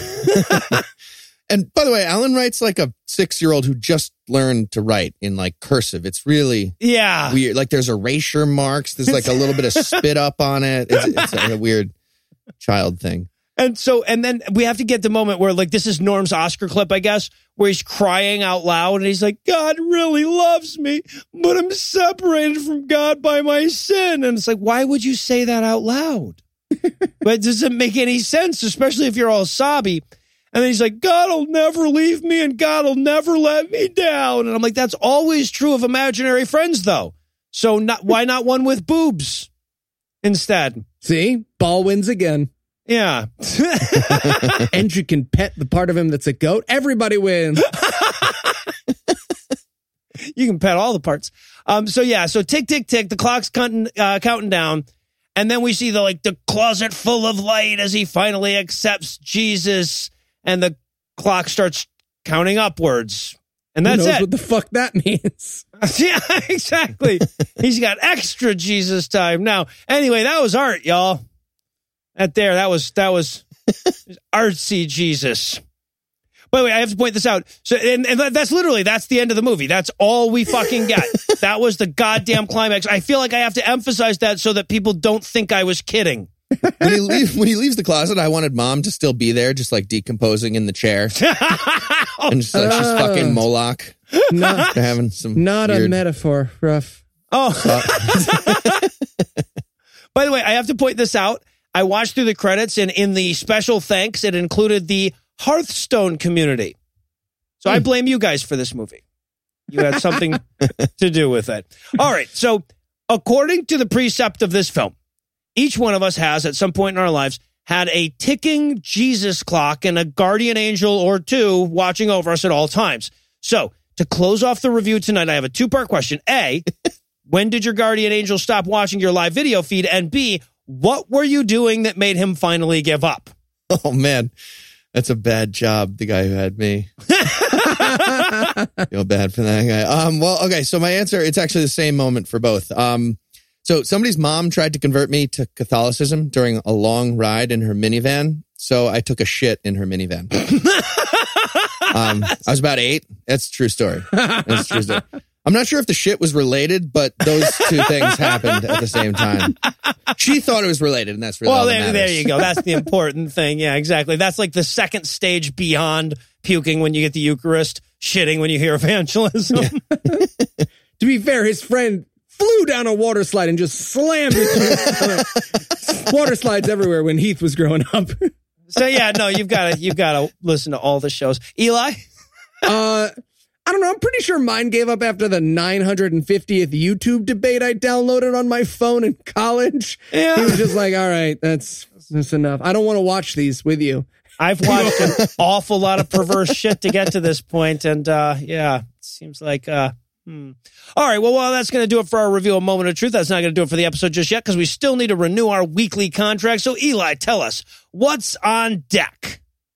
And by the way, Alan writes like a six-year-old who just learned to write in like cursive. It's really yeah. weird. Like there's erasure marks. There's like a little bit of spit up on it. It's, it's a weird child thing. And so, and then we have to get the moment where, like, this is Norm's Oscar clip, I guess, where he's crying out loud and he's like, God really loves me, but I'm separated from God by my sin. And it's like, why would you say that out loud? But it doesn't make any sense, especially if you're all sobby. And then he's like, God will never leave me and God will never let me down. And I'm like, that's always true of imaginary friends, though. So not, why not one with boobs instead? See? Ball wins again. Yeah. And you can pet the part of him that's a goat. Everybody wins. You can pet all the parts. Um. So, yeah. So, tick, tick, tick. The clock's counting, uh, counting down. And then we see the like the closet full of light as he finally accepts Jesus. And the clock starts counting upwards. And that's Who knows it. what the fuck that means? Yeah, exactly. He's got extra Jesus time now. Anyway, that was art, y'all. That there, that was that was artsy Jesus. By the way, I have to point this out. So, and, and that's literally that's the end of the movie. That's all we fucking get. That was the goddamn climax. I feel like I have to emphasize that so that people don't think I was kidding. When he leave, when he leaves the closet, I wanted Mom to still be there, just like decomposing in the chair, and just like she's fucking Moloch, Not, having some not weird... a metaphor, rough. Oh, by the way, I have to point this out. I watched through the credits, and in the special thanks, it included the Hearthstone community. So I blame you guys for this movie. You had something to do with it. All right. So according to the precept of this film, each one of us has, at some point in our lives, had a ticking Jesus clock and a guardian angel or two watching over us at all times. So to close off the review tonight, I have a two-part question. A, when did your guardian angel stop watching your live video feed? And B, what were you doing that made him finally give up? Oh, man. That's a bad job, the guy who had me. Feel bad for that guy. Um, well, okay, so my answer, it's actually the same moment for both. Um, so somebody's mom tried to convert me to Catholicism during a long ride in her minivan. So I took a shit in her minivan. um, I was about eight. That's a true story. That's a true story. I'm not sure if the shit was related, but those two things happened at the same time. She thought it was related, and that's really well, all that there, matters. there you go. That's the important thing. Yeah, exactly. That's like the second stage beyond puking when you get the Eucharist, shitting when you hear evangelism. Yeah. To be fair, his friend flew down a water slide and just slammed it. Water slides everywhere when Heath was growing up. So yeah, no, you've got to you've got to listen to all the shows. Eli, uh. I don't know. I'm pretty sure mine gave up after the nine hundred fiftieth YouTube debate I downloaded on my phone in college. Yeah. He was just like, all right, that's, that's enough. I don't want to watch these with you. I've watched an awful lot of perverse shit to get to this point, and uh, yeah, it seems like... Uh, hmm. All right, well, well, that's going to do it for our review of Moment of Truth. That's not going to do it for the episode just yet, because we still need to renew our weekly contract. So, Eli, tell us, what's on deck?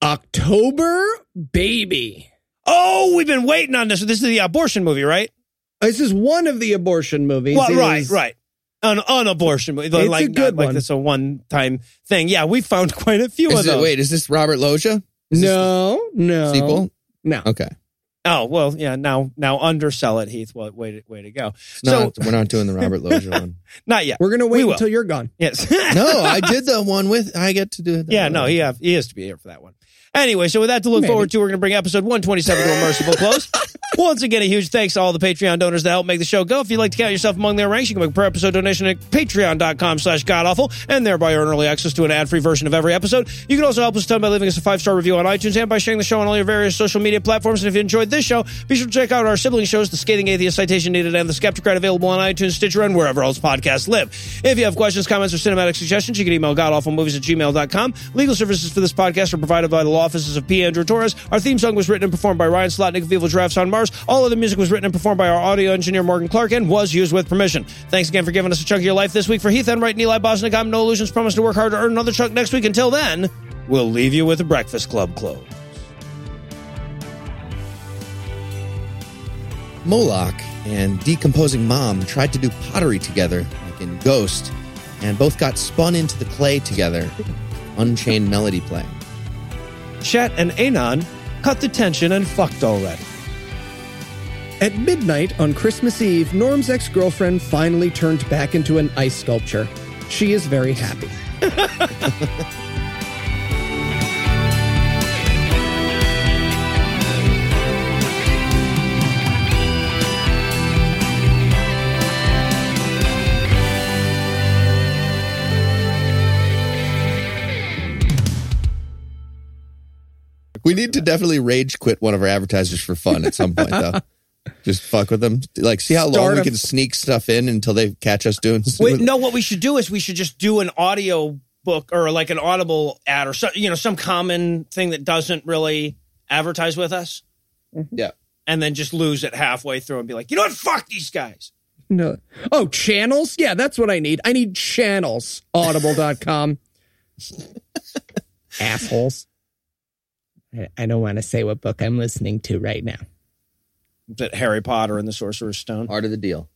October Baby. Oh, we've been waiting on this. This is the abortion movie, right? This is one of the abortion movies. Well, It right, is- right. An, an abortion movie. It's like, a good not, like one. it's a one-time thing. Yeah, we found quite a few Is of it, those. wait, is this Robert Loggia? Is No, no. this the sequel? No. Okay. Oh, well, yeah, now now undersell it, Heath. Well, way to, way to go. No, So, we're not doing the Robert Loggia one. not yet. We're going to wait We will. until you're gone. Yes. No, I did the one with, I get to do it. Yeah, no, he, have, he has to be here for that one. Anyway, so with that to look Maybe. forward to, we're going to bring episode one twenty-seven to a merciful close. Once again, a huge thanks to all the Patreon donors that help make the show go. If you'd like to count yourself among their ranks, you can make a per episode donation at patreon.com slash godawful and thereby earn early access to an ad-free version of every episode. You can also help us a ton by leaving us a five-star review on iTunes and by sharing the show on all your various social media platforms. And if you enjoyed this show, be sure to check out our sibling shows, The Scathing Atheist, Citation Needed, and The Skeptic, right, available on iTunes, Stitcher, and wherever else podcasts live. If you have questions, comments, or cinematic suggestions, you can email godawfulmovies at gmail dot com. Legal services for this podcast are provided by the law offices of P. Andrew Torres. Our theme song was written and performed by Ryan Slotnick of Evil Giraffes on Mars. All other music was written and performed by our audio engineer, Morgan Clark, and was used with permission. Thanks again for giving us a chunk of your life this week. For Heath Enright and Eli Bosnick, I'm No Illusions. Promise to work hard to earn another chunk next week. Until then, we'll leave you with a Breakfast Club close. Moloch and Decomposing Mom tried to do pottery together, like in Ghost, and both got spun into the clay together. Unchained melody playing. Chet and Anon cut the tension and fucked already. At midnight on Christmas Eve, Norm's ex-girlfriend finally turned back into an ice sculpture. She is very happy. We need to definitely rage quit one of our advertisers for fun at some point, though. Just fuck with them. Like, see how long Start we a- can sneak stuff in until they catch us doing Wait, no, what we should do is we should just do an audio book or like an Audible ad or so, you know, some common thing that doesn't really advertise with us, Yeah. and then just lose it halfway through and be like, you know what? Fuck these guys. No. Oh, channels? Yeah, that's what I need. I need channels. Audible dot com. Assholes. I- I don't want to say what book I'm listening to right now. That Harry Potter and the Sorcerer's Stone. Art of the deal.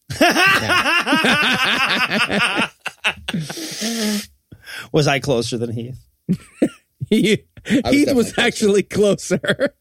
Was I closer than Heath? He, was Heath definitely was closer. actually closer.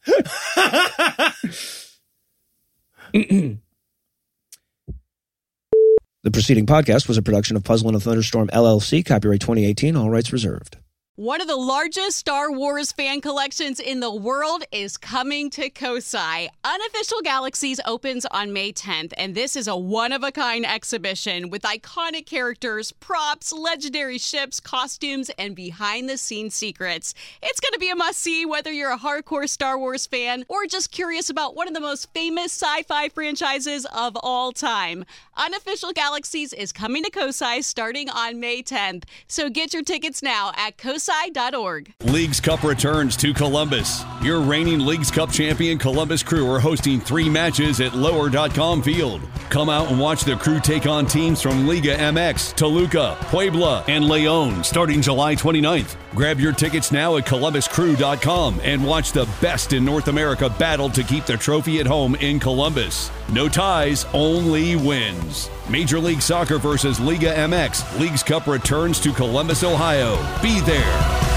The preceding podcast was a production of Puzzle and a Thunderstorm, L L C, copyright twenty eighteen, all rights reserved. One of the largest Star Wars fan collections in the world is coming to Kosai. Unofficial Galaxies opens on May tenth, and this is a one-of-a-kind exhibition with iconic characters, props, legendary ships, costumes, and behind-the-scenes secrets. It's going to be a must-see whether you're a hardcore Star Wars fan or just curious about one of the most famous sci-fi franchises of all time. Unofficial Galaxies is coming to Kosai starting on May tenth, so get your tickets now at kosai dot org. Leagues Cup returns to Columbus. Your reigning Leagues Cup champion Columbus Crew are hosting three matches at lower dot com field. Come out and watch the Crew take on teams from Liga M X, Toluca, Puebla, and Leon starting July twenty-ninth. Grab your tickets now at columbus crew dot com and watch the best in North America battle to keep the trophy at home in Columbus. No ties, only wins. Major League Soccer versus Liga M X. Leagues Cup returns to Columbus, Ohio. Be there.